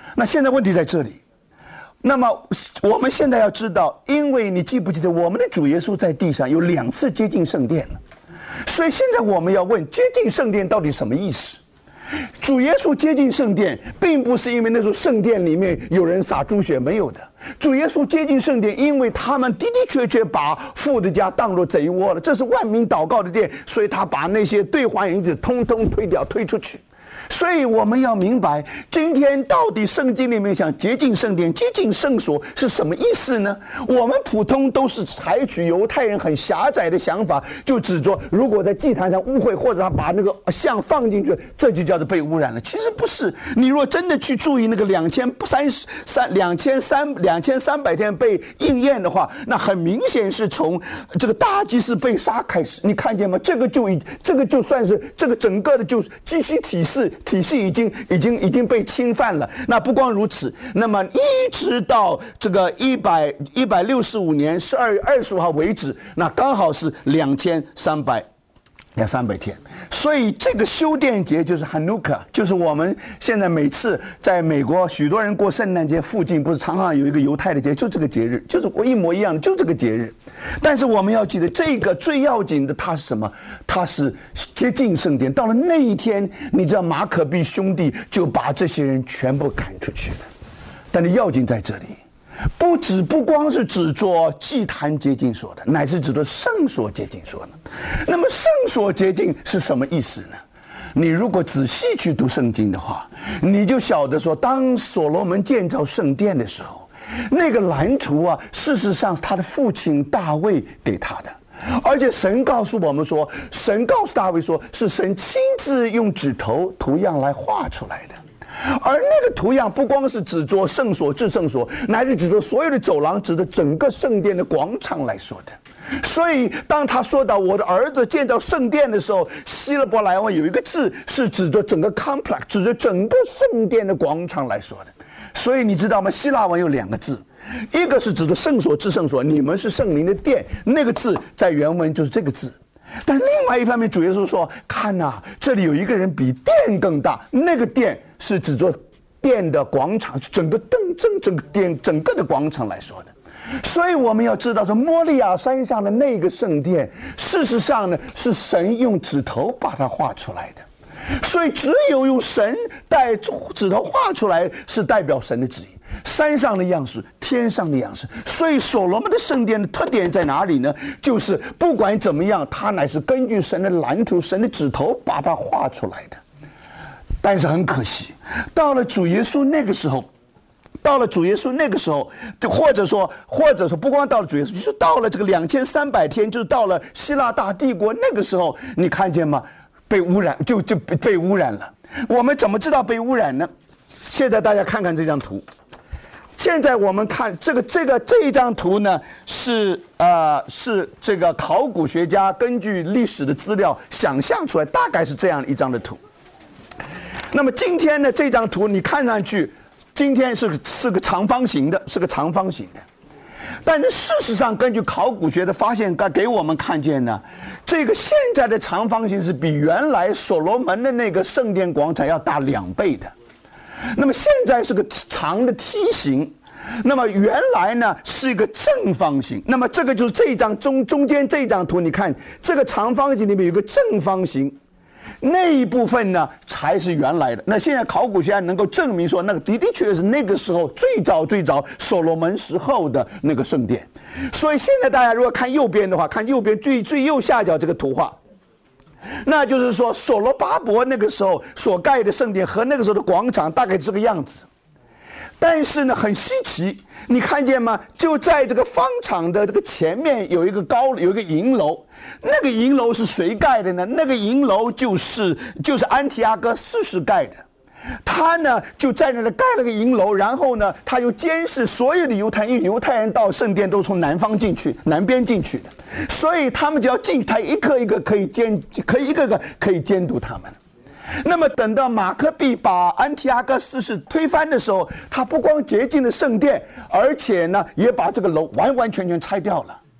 那现在问题在这里。那么我们现在要知道，因为你记不记得我们的主耶稣在地上有两次接近圣殿了，所以现在我们要问，接近圣殿到底什么意思？主耶稣接近圣殿，并不是因为那时候圣殿里面有人洒猪血，没有的。主耶稣接近圣殿，因为他们的的确确把父的家当作贼窝了，这是万民祷告的殿，所以他把那些兑换银子通通推掉，推出去。所以我们要明白，今天到底圣经里面讲接近圣殿、接近圣所是什么意思呢？我们普通都是采取犹太人很狭窄的想法，就指着如果在祭坛上污秽，或者他把那个像放进去，这就叫做被污染了。其实不是，你若真的去注意那个两千三十三、两千三、两千三百天被应验的话，那很明显是从这个大祭司被杀开始。你看见吗？这个就这个就算是这个整个的就继续体系。体系已经已经已经被侵犯了。那不光如此，那么一直到这个一百一百六十五年十二月二十五号为止，那刚好是两千三百两三百天。所以这个修殿节就是 Hanukkah， 就是我们现在每次在美国许多人过圣诞节附近，不是常常有一个犹太的节，就这个节日，就是一模一样的，就这个节日。但是我们要记得，这个最要紧的，它是什么？它是接近圣殿。到了那一天，你知道马可比兄弟就把这些人全部赶出去了。但是要紧在这里，不只不光是指着祭坛接近所的，乃是指着圣所接近所的。那么圣所接近是什么意思呢？你如果仔细去读圣经的话，你就晓得说，当所罗门建造圣殿的时候，那个蓝图啊，事实上是他的父亲大卫给他的。而且神告诉我们说，神告诉大卫说，是神亲自用指头图样来画出来的。而那个图样不光是指着圣所、至圣所，乃是指着所有的走廊，指着整个圣殿的广场来说的。所以当他说到我的儿子建造圣殿的时候，希勒伯来文有一个字是指着整个 complex， 指着整个圣殿的广场来说的。所以你知道吗？希腊文有两个字，一个是指着圣所、至圣所，你们是圣灵的殿，那个字在原文就是这个字。但另外一方面，主耶稣说，看呐、啊，这里有一个人比殿更大，那个殿是指着殿的广场，整个正正整个殿整个的广场来说的。所以我们要知道说，摩利亚山上的那个圣殿，事实上呢是神用指头把它画出来的。所以只有用神带指头画出来，是代表神的旨意。山上的样式，天上的样式。所以所罗门的圣殿的特点在哪里呢？就是不管怎么样，它乃是根据神的蓝图、神的指头把它画出来的。但是很可惜，到了主耶稣那个时候，到了主耶稣那个时候，或者说，或者说不光到了主耶稣，就是到了这个两千三百天，就是到了希腊大帝国那个时候，你看见吗？被污染，就就被污染了。我们怎么知道被污染呢？现在大家看看这张图。现在我们看这个这个这一张图呢，是呃是这个考古学家根据历史的资料想象出来，大概是这样一张的图。那么今天呢，这张图你看上去，今天是个是个长方形的，是个长方形的。但是事实上，根据考古学的发现，给我们看见呢，这个现在的长方形是比原来所罗门的那个圣殿广场要大两倍的。那么现在是个长的梯形，那么原来呢是一个正方形。那么这个就是这一张中中间这张图，你看这个长方形里面有个正方形。那一部分呢才是原来的。那现在考古学家能够证明说，那个的的确是那个时候最早最早所罗门时候的那个圣殿。所以现在大家如果看右边的话，看右边最最右下角这个图画，那就是说所罗巴伯那个时候所盖的圣殿和那个时候的广场大概这个样子。但是呢，很稀奇，你看见吗？就在这个方场的这个前面有一个高，有一个银楼。那个银楼是谁盖的呢？那个银楼就是就是安提阿哥四世盖的。他呢就在那里盖了个银楼，然后呢，他又监视所有的犹太人，因为犹太人到圣殿都从南方进去，南边进去的，所以他们只要进去，他一个一个可以监，可以一个个可以监督他们。那么等到马可比把安提阿哥四世推翻的时候，他不光洁净了圣殿，而且呢也把这个楼完完全全拆掉了。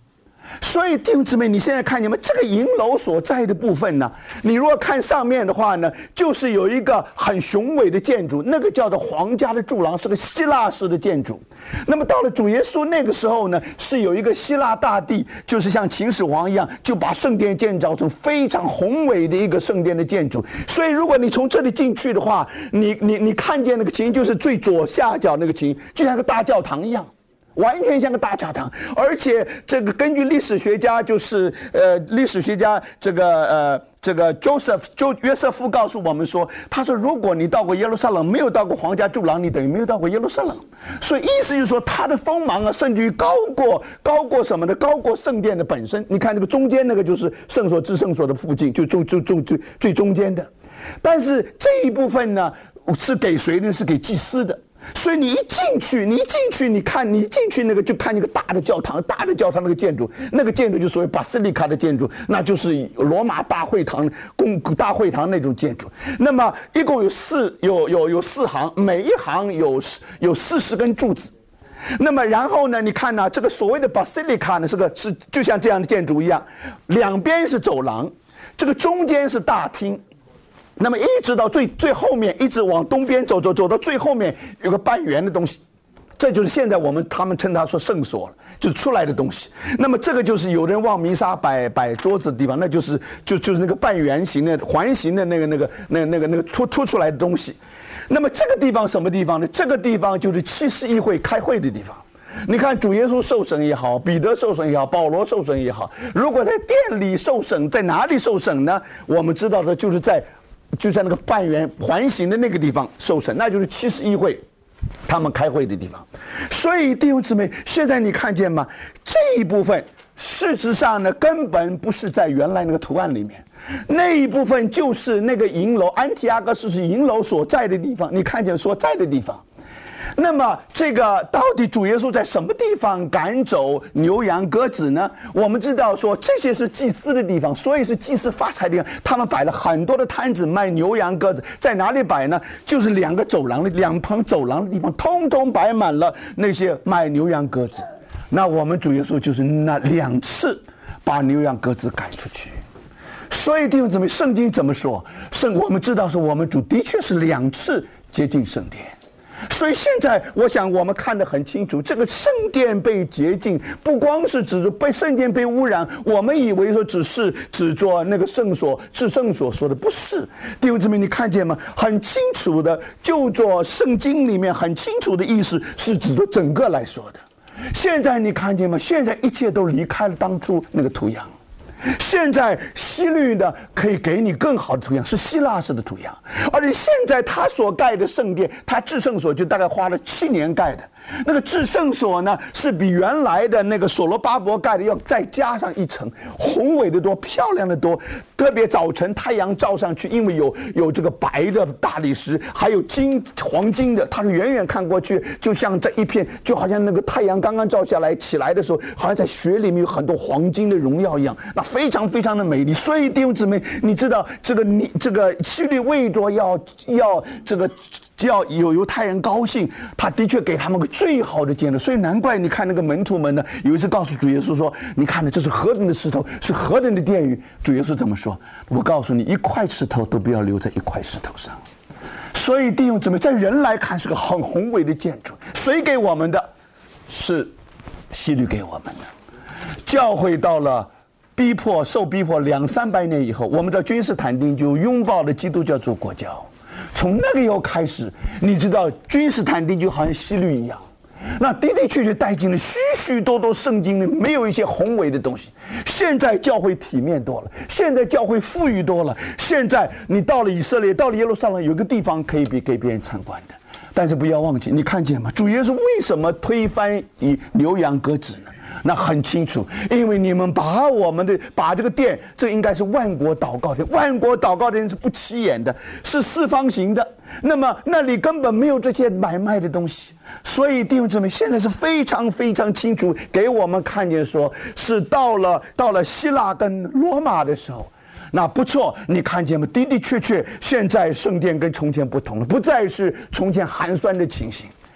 所以弟兄姊妹，你现在看见吗？这个营楼所在的部分呢，你如果看上面的话呢，就是有一个很雄伟的建筑，那个叫做皇家的柱廊，是个希腊式的建筑。那么到了主耶稣那个时候呢，是有一个希腊大帝，就是像秦始皇一样，就把圣殿建造成非常宏伟的一个圣殿的建筑。所以如果你从这里进去的话，你你你看见那个情，就是最左下角那个情，就像个大教堂一样。完全像个大教堂，而且这个根据历史学家，就是呃历史学家这个呃这个 Joseph 就约瑟夫告诉我们说，他说如果你到过耶路撒冷，没有到过皇家柱廊，你等于没有到过耶路撒冷。所以意思就是说，他的锋芒啊，甚至于高过高过什么呢？高过圣殿的本身。你看这个中间那个就是圣所至圣所的附近，就就就就最最中间的。但是这一部分呢，是给谁呢？是给祭司的。所以你一进去，你一进去，你看你进去那个就看那个大的教堂，大的教堂那个建筑，那个建筑就所谓巴斯利卡的建筑，那就是罗马大会堂、公大会堂那种建筑。那么一共有四有有有四行，每一行有有四十根柱子。那么然后呢，你看呢、啊，这个所谓的巴斯利卡呢，是个是就像这样的建筑一样，两边是走廊，这个中间是大厅。那么一直到最最后面，一直往东边走走走到最后面有个半圆的东西，这就是现在我们他们称它说圣所了，就是出来的东西。那么这个就是有人往弥撒摆摆桌子的地方，那就是就就是那个半圆形的环形的那个那个那个那个那个凸凸出来的东西。那么这个地方什么地方呢？这个地方就是七十议会开会的地方。你看主耶稣受审也好，彼得受审也好，保罗受审也好，如果在殿里受审，在哪里受审呢？我们知道的就是在就在那个半圆环形的那个地方受审，那就是七十议会他们开会的地方。所以弟兄姊妹，现在你看见吗？这一部分事实上呢，根本不是在原来那个图案里面，那一部分就是那个营楼，安提阿哥斯是营楼所在的地方，你看见所在的地方。那么这个到底主耶稣在什么地方赶走牛羊鸽子呢？我们知道说这些是祭司的地方，所以是祭司发财的地方。他们摆了很多的摊子卖牛羊鸽子，在哪里摆呢？就是两个走廊的两旁走廊的地方，通通摆满了那些卖牛羊鸽子。那我们主耶稣就是那两次把牛羊鸽子赶出去。所以弟兄姊妹，圣经怎么说？圣我们知道说我们主的确是两次接近圣殿。所以现在我想我们看得很清楚，这个圣殿被洁净，不光是指着被圣殿被污染，我们以为说只是指着那个圣所至圣所说的，不是。弟兄姊妹，你看见吗？很清楚的，就做圣经里面很清楚的意思是指着整个来说的。现在你看见吗？现在一切都离开了当初那个图样。现在希律呢可以给你更好的图样，是希腊式的图样，而且现在他所盖的圣殿，他至圣所就大概花了七年盖的。那个至圣所呢，是比原来的那个所罗巴伯盖的要再加上一层，宏伟的多，漂亮的多。特别早晨太阳照上去，因为有有这个白的大理石，还有金黄金的，它是远远看过去，就像这一片，就好像那个太阳刚刚照下来起来的时候，好像在雪里面有很多黄金的荣耀一样，那非常非常的美丽。所以弟兄姊妹，你知道这个你这个希律为着要要这个要有犹太人高兴，他的确给他们个最好的建筑。所以难怪你看那个门徒们呢，有一次告诉主耶稣说：“你看呢，这是何等的石头，是何等的殿宇。”主耶稣这么说：“我告诉你，一块石头都不要留在一块石头上。”所以弟兄姊妹，在人来看是个很宏伟的建筑，谁给我们的？是希律给我们的。教会到了逼迫受逼迫两三百年以后，我们在君士坦丁就拥抱了基督教做国教。从那个以后开始，你知道君士坦丁就好像希律一样，那的的确确带进了许许多多圣经里没有一些宏伟的东西。现在教会体面多了，现在教会富裕多了，现在你到了以色列，到了耶路撒冷，有个地方可以给给别人参观的。但是不要忘记，你看见吗？主耶稣为什么推翻以牛羊鸽子呢？那很清楚，因为你们把我们的把这个殿，这应该是万国祷告殿，万国祷告殿是不起眼的，是四方形的，那么那里根本没有这些买卖的东西。所以弟兄姊妹，现在是非常非常清楚给我们看见说，是到了到了希腊跟罗马的时候。那不错，你看见吗？的的确确，现在圣殿跟从前不同了，不再是从前寒酸的情形。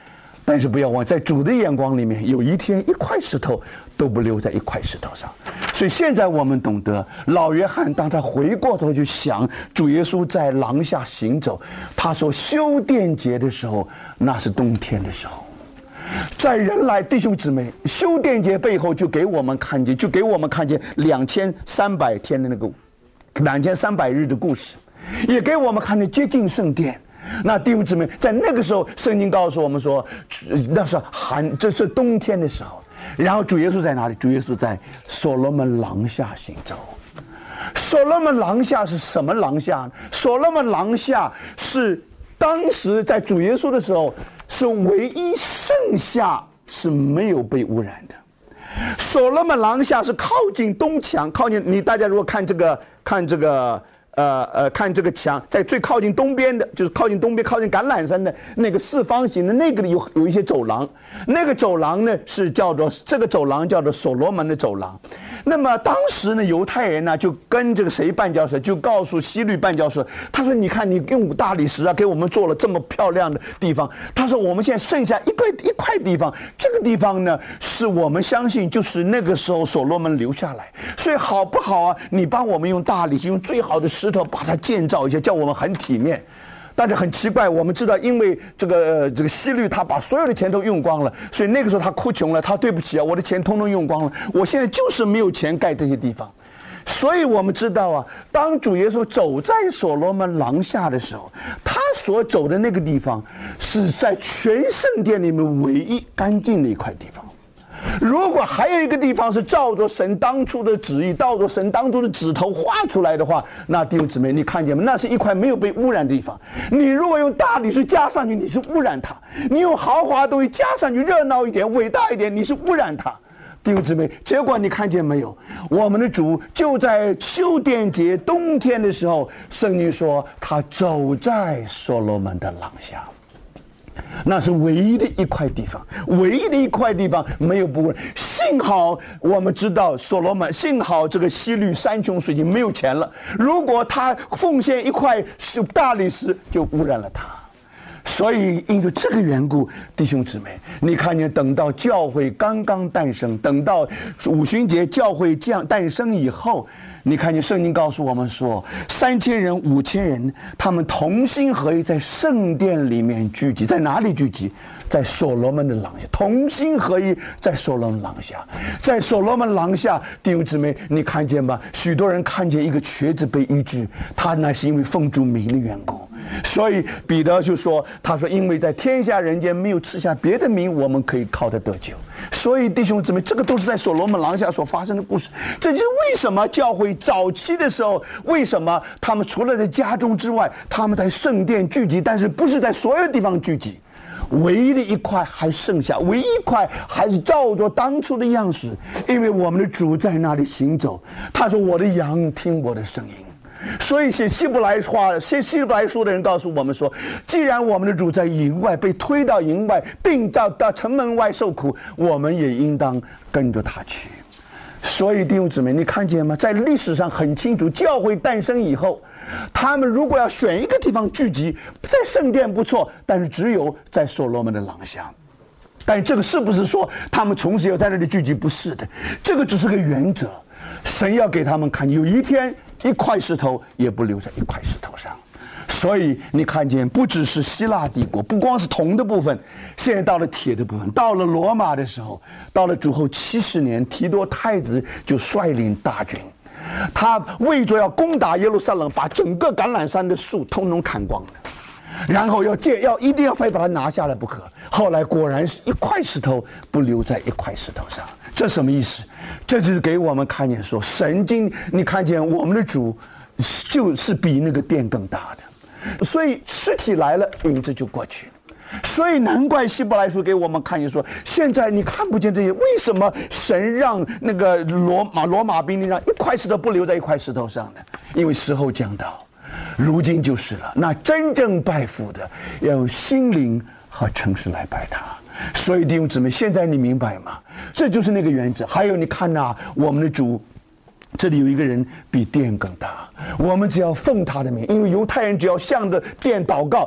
但是不要忘，在主的眼光里面，有一天一块石头都不留在一块石头上。所以现在我们懂得，老约翰当他回过头去想主耶稣在廊下行走，他说修殿节的时候，那是冬天的时候。在人来，弟兄姊妹，修殿节背后就给我们看见，就给我们看见两千三百天的那个两千三百日的故事，也给我们看见接近圣殿。那弟兄姊妹，在那个时候，圣经告诉我们说，那是寒，这是冬天的时候。然后主耶稣在哪里？主耶稣在所罗门廊下行走。所罗门廊下是什么廊下呢？所罗门廊下是当时在主耶稣的时候，是唯一剩下是没有被污染的。所罗门廊下是靠近东墙，靠近你大家如果看这个看这个。呃呃，看这个墙，在最靠近东边的，就是靠近东边、靠近橄榄山的那个四方形的那个里有有一些走廊，那个走廊呢是叫做这个走廊叫做所罗门的走廊。那么当时呢，犹太人呢就跟这个谁绊脚石，就告诉希律绊脚石，他说：“你看，你用大理石啊，给我们做了这么漂亮的地方。”他说：“我们现在剩下一块一块地方，这个地方呢，是我们相信就是那个时候所罗门留下来，所以好不好啊？你帮我们用大理石，用最好的石头把它建造一下，叫我们很体面。”但是很奇怪，我们知道，因为这个、呃、这个希律他把所有的钱都用光了，所以那个时候他哭穷了，他对不起啊，我的钱通通用光了，我现在就是没有钱盖这些地方。所以我们知道啊，当主耶稣走在所罗门廊下的时候，他所走的那个地方是在全圣殿里面唯一干净的一块地方。如果还有一个地方是照着神当初的旨意，照着神当初的指头画出来的话，那弟兄姊妹，你看见吗？那是一块没有被污染的地方。你如果用大理石加上去，你是污染它；你用豪华的东西加上去，热闹一点、伟大一点，你是污染它。弟兄姊妹，结果你看见没有？我们的主就在修殿节冬天的时候，圣经说他走在所罗门的廊下。那是唯一的一块地方，唯一的一块地方没有不污染。幸好我们知道所罗门，幸好这个希律山穷水尽没有钱了，如果他奉献一块大理石，就污染了他。所以因为这个缘故，弟兄姊妹，你看见等到教会刚刚诞生，等到五旬节教会这样诞生以后，你看见圣经告诉我们说，三千人、五千人，他们同心合意在圣殿里面聚集，在哪里聚集？在所罗门的廊下，同心合一，在所罗门廊下，在所罗门廊下，弟兄姊妹，你看见吗？许多人看见一个瘸子被医治，他那是因为奉主名的缘故。所以彼得就说：“他说，因为在天下人间没有赐下别的名，我们可以靠着得救。”所以弟兄姊妹，这个都是在所罗门廊下所发生的故事。这就是为什么教会早期的时候，为什么他们除了在家中之外，他们在圣殿聚集，但是不是在所有地方聚集。唯一的一块还剩下，唯一一块还是照着当初的样式，因为我们的主在那里行走。他说：“我的羊听我的声音。”所以写希伯来话，写希伯来书的人告诉我们说，既然我们的主在营外被推到营外，并到到城门外受苦，我们也应当跟着他去。所以弟兄姊妹，你看见吗？在历史上很清楚，教会诞生以后，他们如果要选一个地方聚集，在圣殿不错，但是只有在所罗门的廊下。但这个是不是说他们从此要在那里聚集？不是的，这个只是个原则。神要给他们看，有一天一块石头也不留在一块石头上。所以你看见，不只是希腊帝国，不光是铜的部分，现在到了铁的部分，到了罗马的时候，到了主后七十年，提多太子就率领大军，他为着要攻打耶路撒冷，把整个橄榄山的树通通砍光了，然后要借要一定要非把它拿下来不可。后来果然是一块石头不留在一块石头上。这什么意思？这就是给我们看见说，神经你看见我们的主就是比那个殿更大的，所以实体来了，影子就过去了。所以难怪希伯来书给我们看见说，现在你看不见这些，为什么神让那个罗马罗马兵让一块石头不留在一块石头上呢？因为时候将到，如今就是了。那真正拜父的，要用心灵和诚实来拜他。所以弟兄姊妹，现在你明白吗？这就是那个原则。还有你看啊，我们的主这里有一个人比殿更大，我们只要奉他的名，因为犹太人只要向着殿祷告，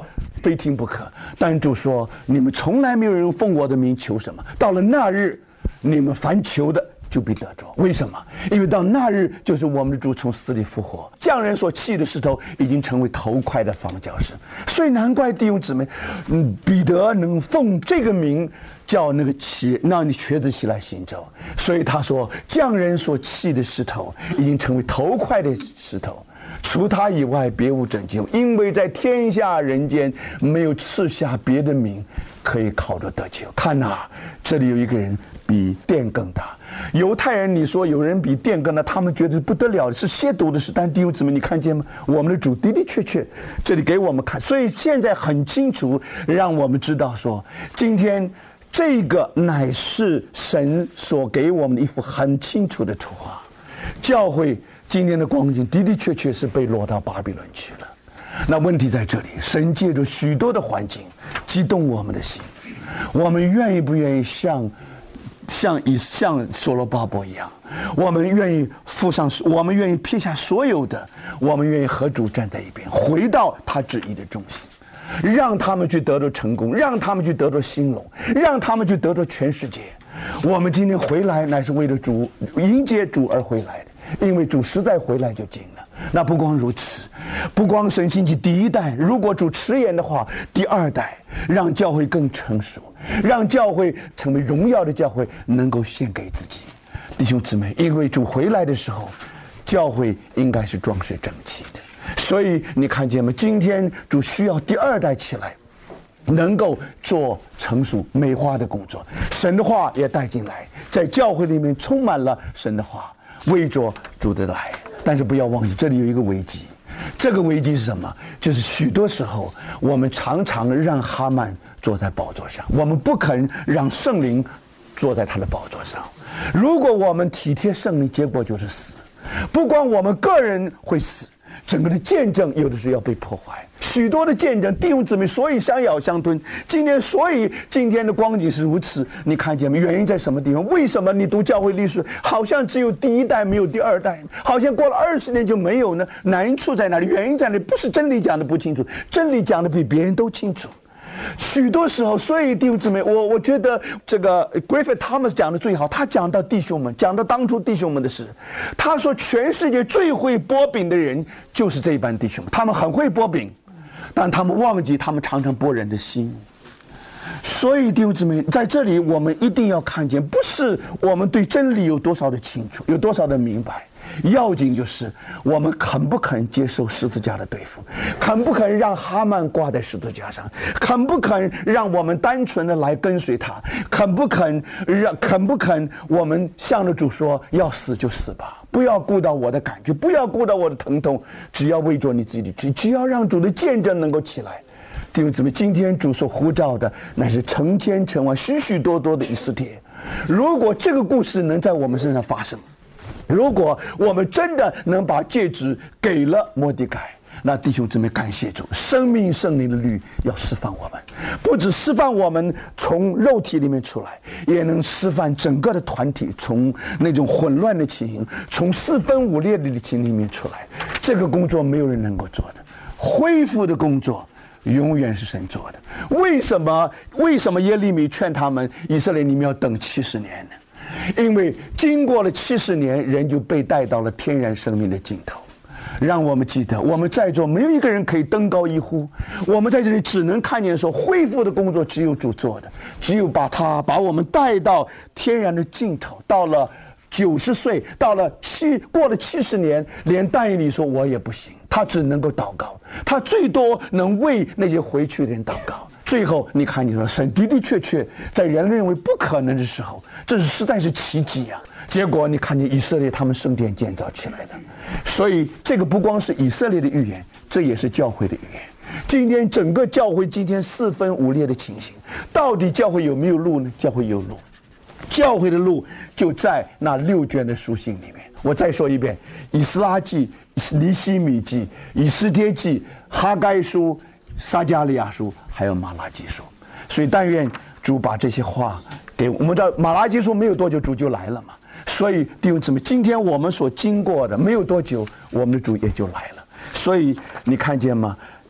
非听不可。但主说，你们从来没有人奉我的名求什么，到了那日，你们凡求的就必得着。为什么？因为到那日，就是我们的主从死里复活，匠人所弃的石头已经成为头块的房角石。所以难怪弟兄姊妹，嗯，彼得能奉这个名叫那个起，让你瘸子起来行走。所以他说，匠人所弃的石头已经成为头块的石头，除他以外别无拯救，因为在天下人间没有赐下别的名可以靠着得救。看呐、啊，这里有一个人比殿更大。犹太人，你说有人比殿更大，他们觉得不得了，是亵渎的事。但弟兄姊妹，你看见吗？我们的主的的确确这里给我们看，所以现在很清楚，让我们知道说，今天这个乃是神所给我们的一幅很清楚的图画。教会今天的光景的的确确是被落到巴比伦去了。那问题在这里，神借着许多的环境激动我们的心，我们愿意不愿意像像以像所罗巴伯一样，我们愿意付上，我们愿意撇下所有的，我们愿意和主站在一边，回到他旨意的中心，让他们去得到成功，让他们去得到兴隆，让他们去得到全世界。我们今天回来乃是为了主，迎接主而回来的，因为主实在回来就近了。那不光如此，不光神兴起第一代，如果主迟延的话，第二代让教会更成熟，让教会成为荣耀的教会，能够献给自己。弟兄姊妹，因为主回来的时候，教会应该是装饰整齐的。所以你看见吗？今天主需要第二代起来，能够做成熟美化的工作，神的话也带进来，在教会里面充满了神的话，为着主的来。但是不要忘记，这里有一个危机，这个危机是什么？就是许多时候我们常常让哈曼坐在宝座上，我们不肯让圣灵坐在他的宝座上。如果我们体贴圣灵，结果就是死。不光我们个人会死，整个的见证有的时候要被破坏，许多的见证，弟兄姊妹，所以相咬相吞。今天，所以今天的光景是如此，你看见吗？原因在什么地方？为什么你读教会历史，好像只有第一代没有第二代，好像过了二十年就没有呢？难处在哪里？原因在哪里？不是真理讲的不清楚，真理讲的比别人都清楚。许多时候，所以弟兄姊妹，我我觉得这个 Griffith Thomas 讲的最好，他讲到弟兄们，讲到当初弟兄们的事。他说，全世界最会剥饼的人就是这一班弟兄，他们很会剥饼，但他们忘记他们常常剥人的心。所以弟兄姊妹，在这里我们一定要看见，不是我们对真理有多少的清楚，有多少的明白，要紧就是我们肯不肯接受十字架的对付，肯不肯让哈曼挂在十字架上，肯不肯让我们单纯的来跟随他，肯不肯让肯不肯我们向着主说，要死就死吧，不要顾到我的感觉，不要顾到我的疼痛，只要为着你自己的旨意，只要让主的见证能够起来。弟兄姊妹，今天主所呼召的乃是成千成万、许许多多的以斯帖。如果这个故事能在我们身上发生，如果我们真的能把戒指给了末底改，那弟兄姊妹，感谢主，生命圣灵的律要释放我们，不只释放我们从肉体里面出来，也能释放整个的团体从那种混乱的情形，从四分五裂的情形里面出来。这个工作没有人能够做的，恢复的工作永远是神做的。为什么？为什么耶利米劝他们以色列你们要等七十年呢？因为经过了七十年，人就被带到了天然生命的尽头。让我们记得，我们在座没有一个人可以登高一呼，我们在这里只能看见说，恢复的工作只有主做的，只有把他把我们带到天然的尽头，到了九十岁，到了七过了七十年，连但以理说我也不行，他只能够祷告，他最多能为那些回去的人祷告。最后你看，你说神的的确确在人类认为不可能的时候，这是实在是奇迹啊！结果你看见以色列他们圣殿建造起来了，所以这个不光是以色列的预言，这也是教会的预言。今天整个教会今天四分五裂的情形，到底教会有没有路呢？教会有路。教会的路就在那六卷的书信里面。我再说一遍，以斯拉记、尼希米记、以斯帖记、哈该书、撒迦利亚书，还有马拉基书。所以但愿主把这些话给我们。知道马拉基书没有多久主就来了嘛，所以弟兄姊妹，今天我们所经过的没有多久，我们的主也就来了。所以你看见吗？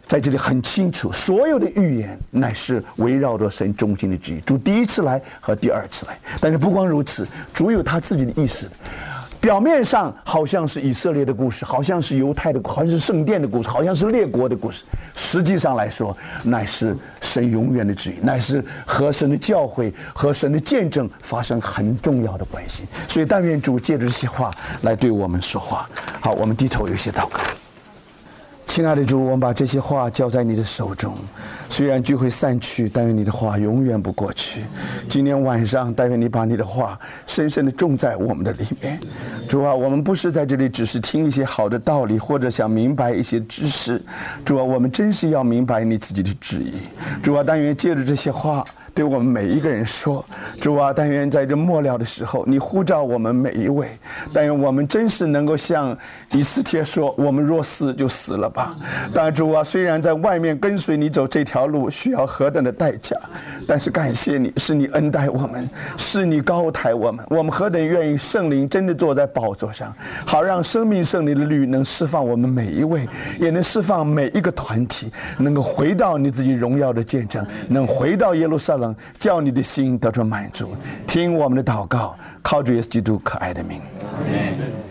在这里很清楚，所有的预言乃是围绕着神中心的旨意。主第一次来和第二次来，但是不光如此，主有他自己的意思。表面上好像是以色列的故事，好像是犹太的，好像是圣殿的故事，好像是列国的故事，实际上来说，乃是神永远的旨意，乃是和神的教诲和神的见证发生很重要的关系。所以但愿主借着这些话来对我们说话。好，我们低头有一些祷告。亲爱的主，我们把这些话交在你的手中。虽然聚会散去，但愿你的话永远不过去。今天晚上，但愿你把你的话深深地种在我们的里面。主啊，我们不是在这里只是听一些好的道理，或者想明白一些知识。主啊，我们真是要明白你自己的旨意。主啊，但愿借着这些话对我们每一个人说，主啊，但愿在这末了的时候，你呼召我们每一位，但愿我们真是能够像以斯帖说，我们若死就死了吧。但主啊，虽然在外面跟随你走这条路需要何等的代价，但是感谢你，是你恩待我们，是你高抬我们，我们何等愿意圣灵真的坐在宝座上，好让生命圣灵的律能释放我们每一位，也能释放每一个团体，能够回到你自己荣耀的见证，能回到耶路撒冷，叫你的心得着满足。听我们的祷告，靠主耶稣基督可爱的名。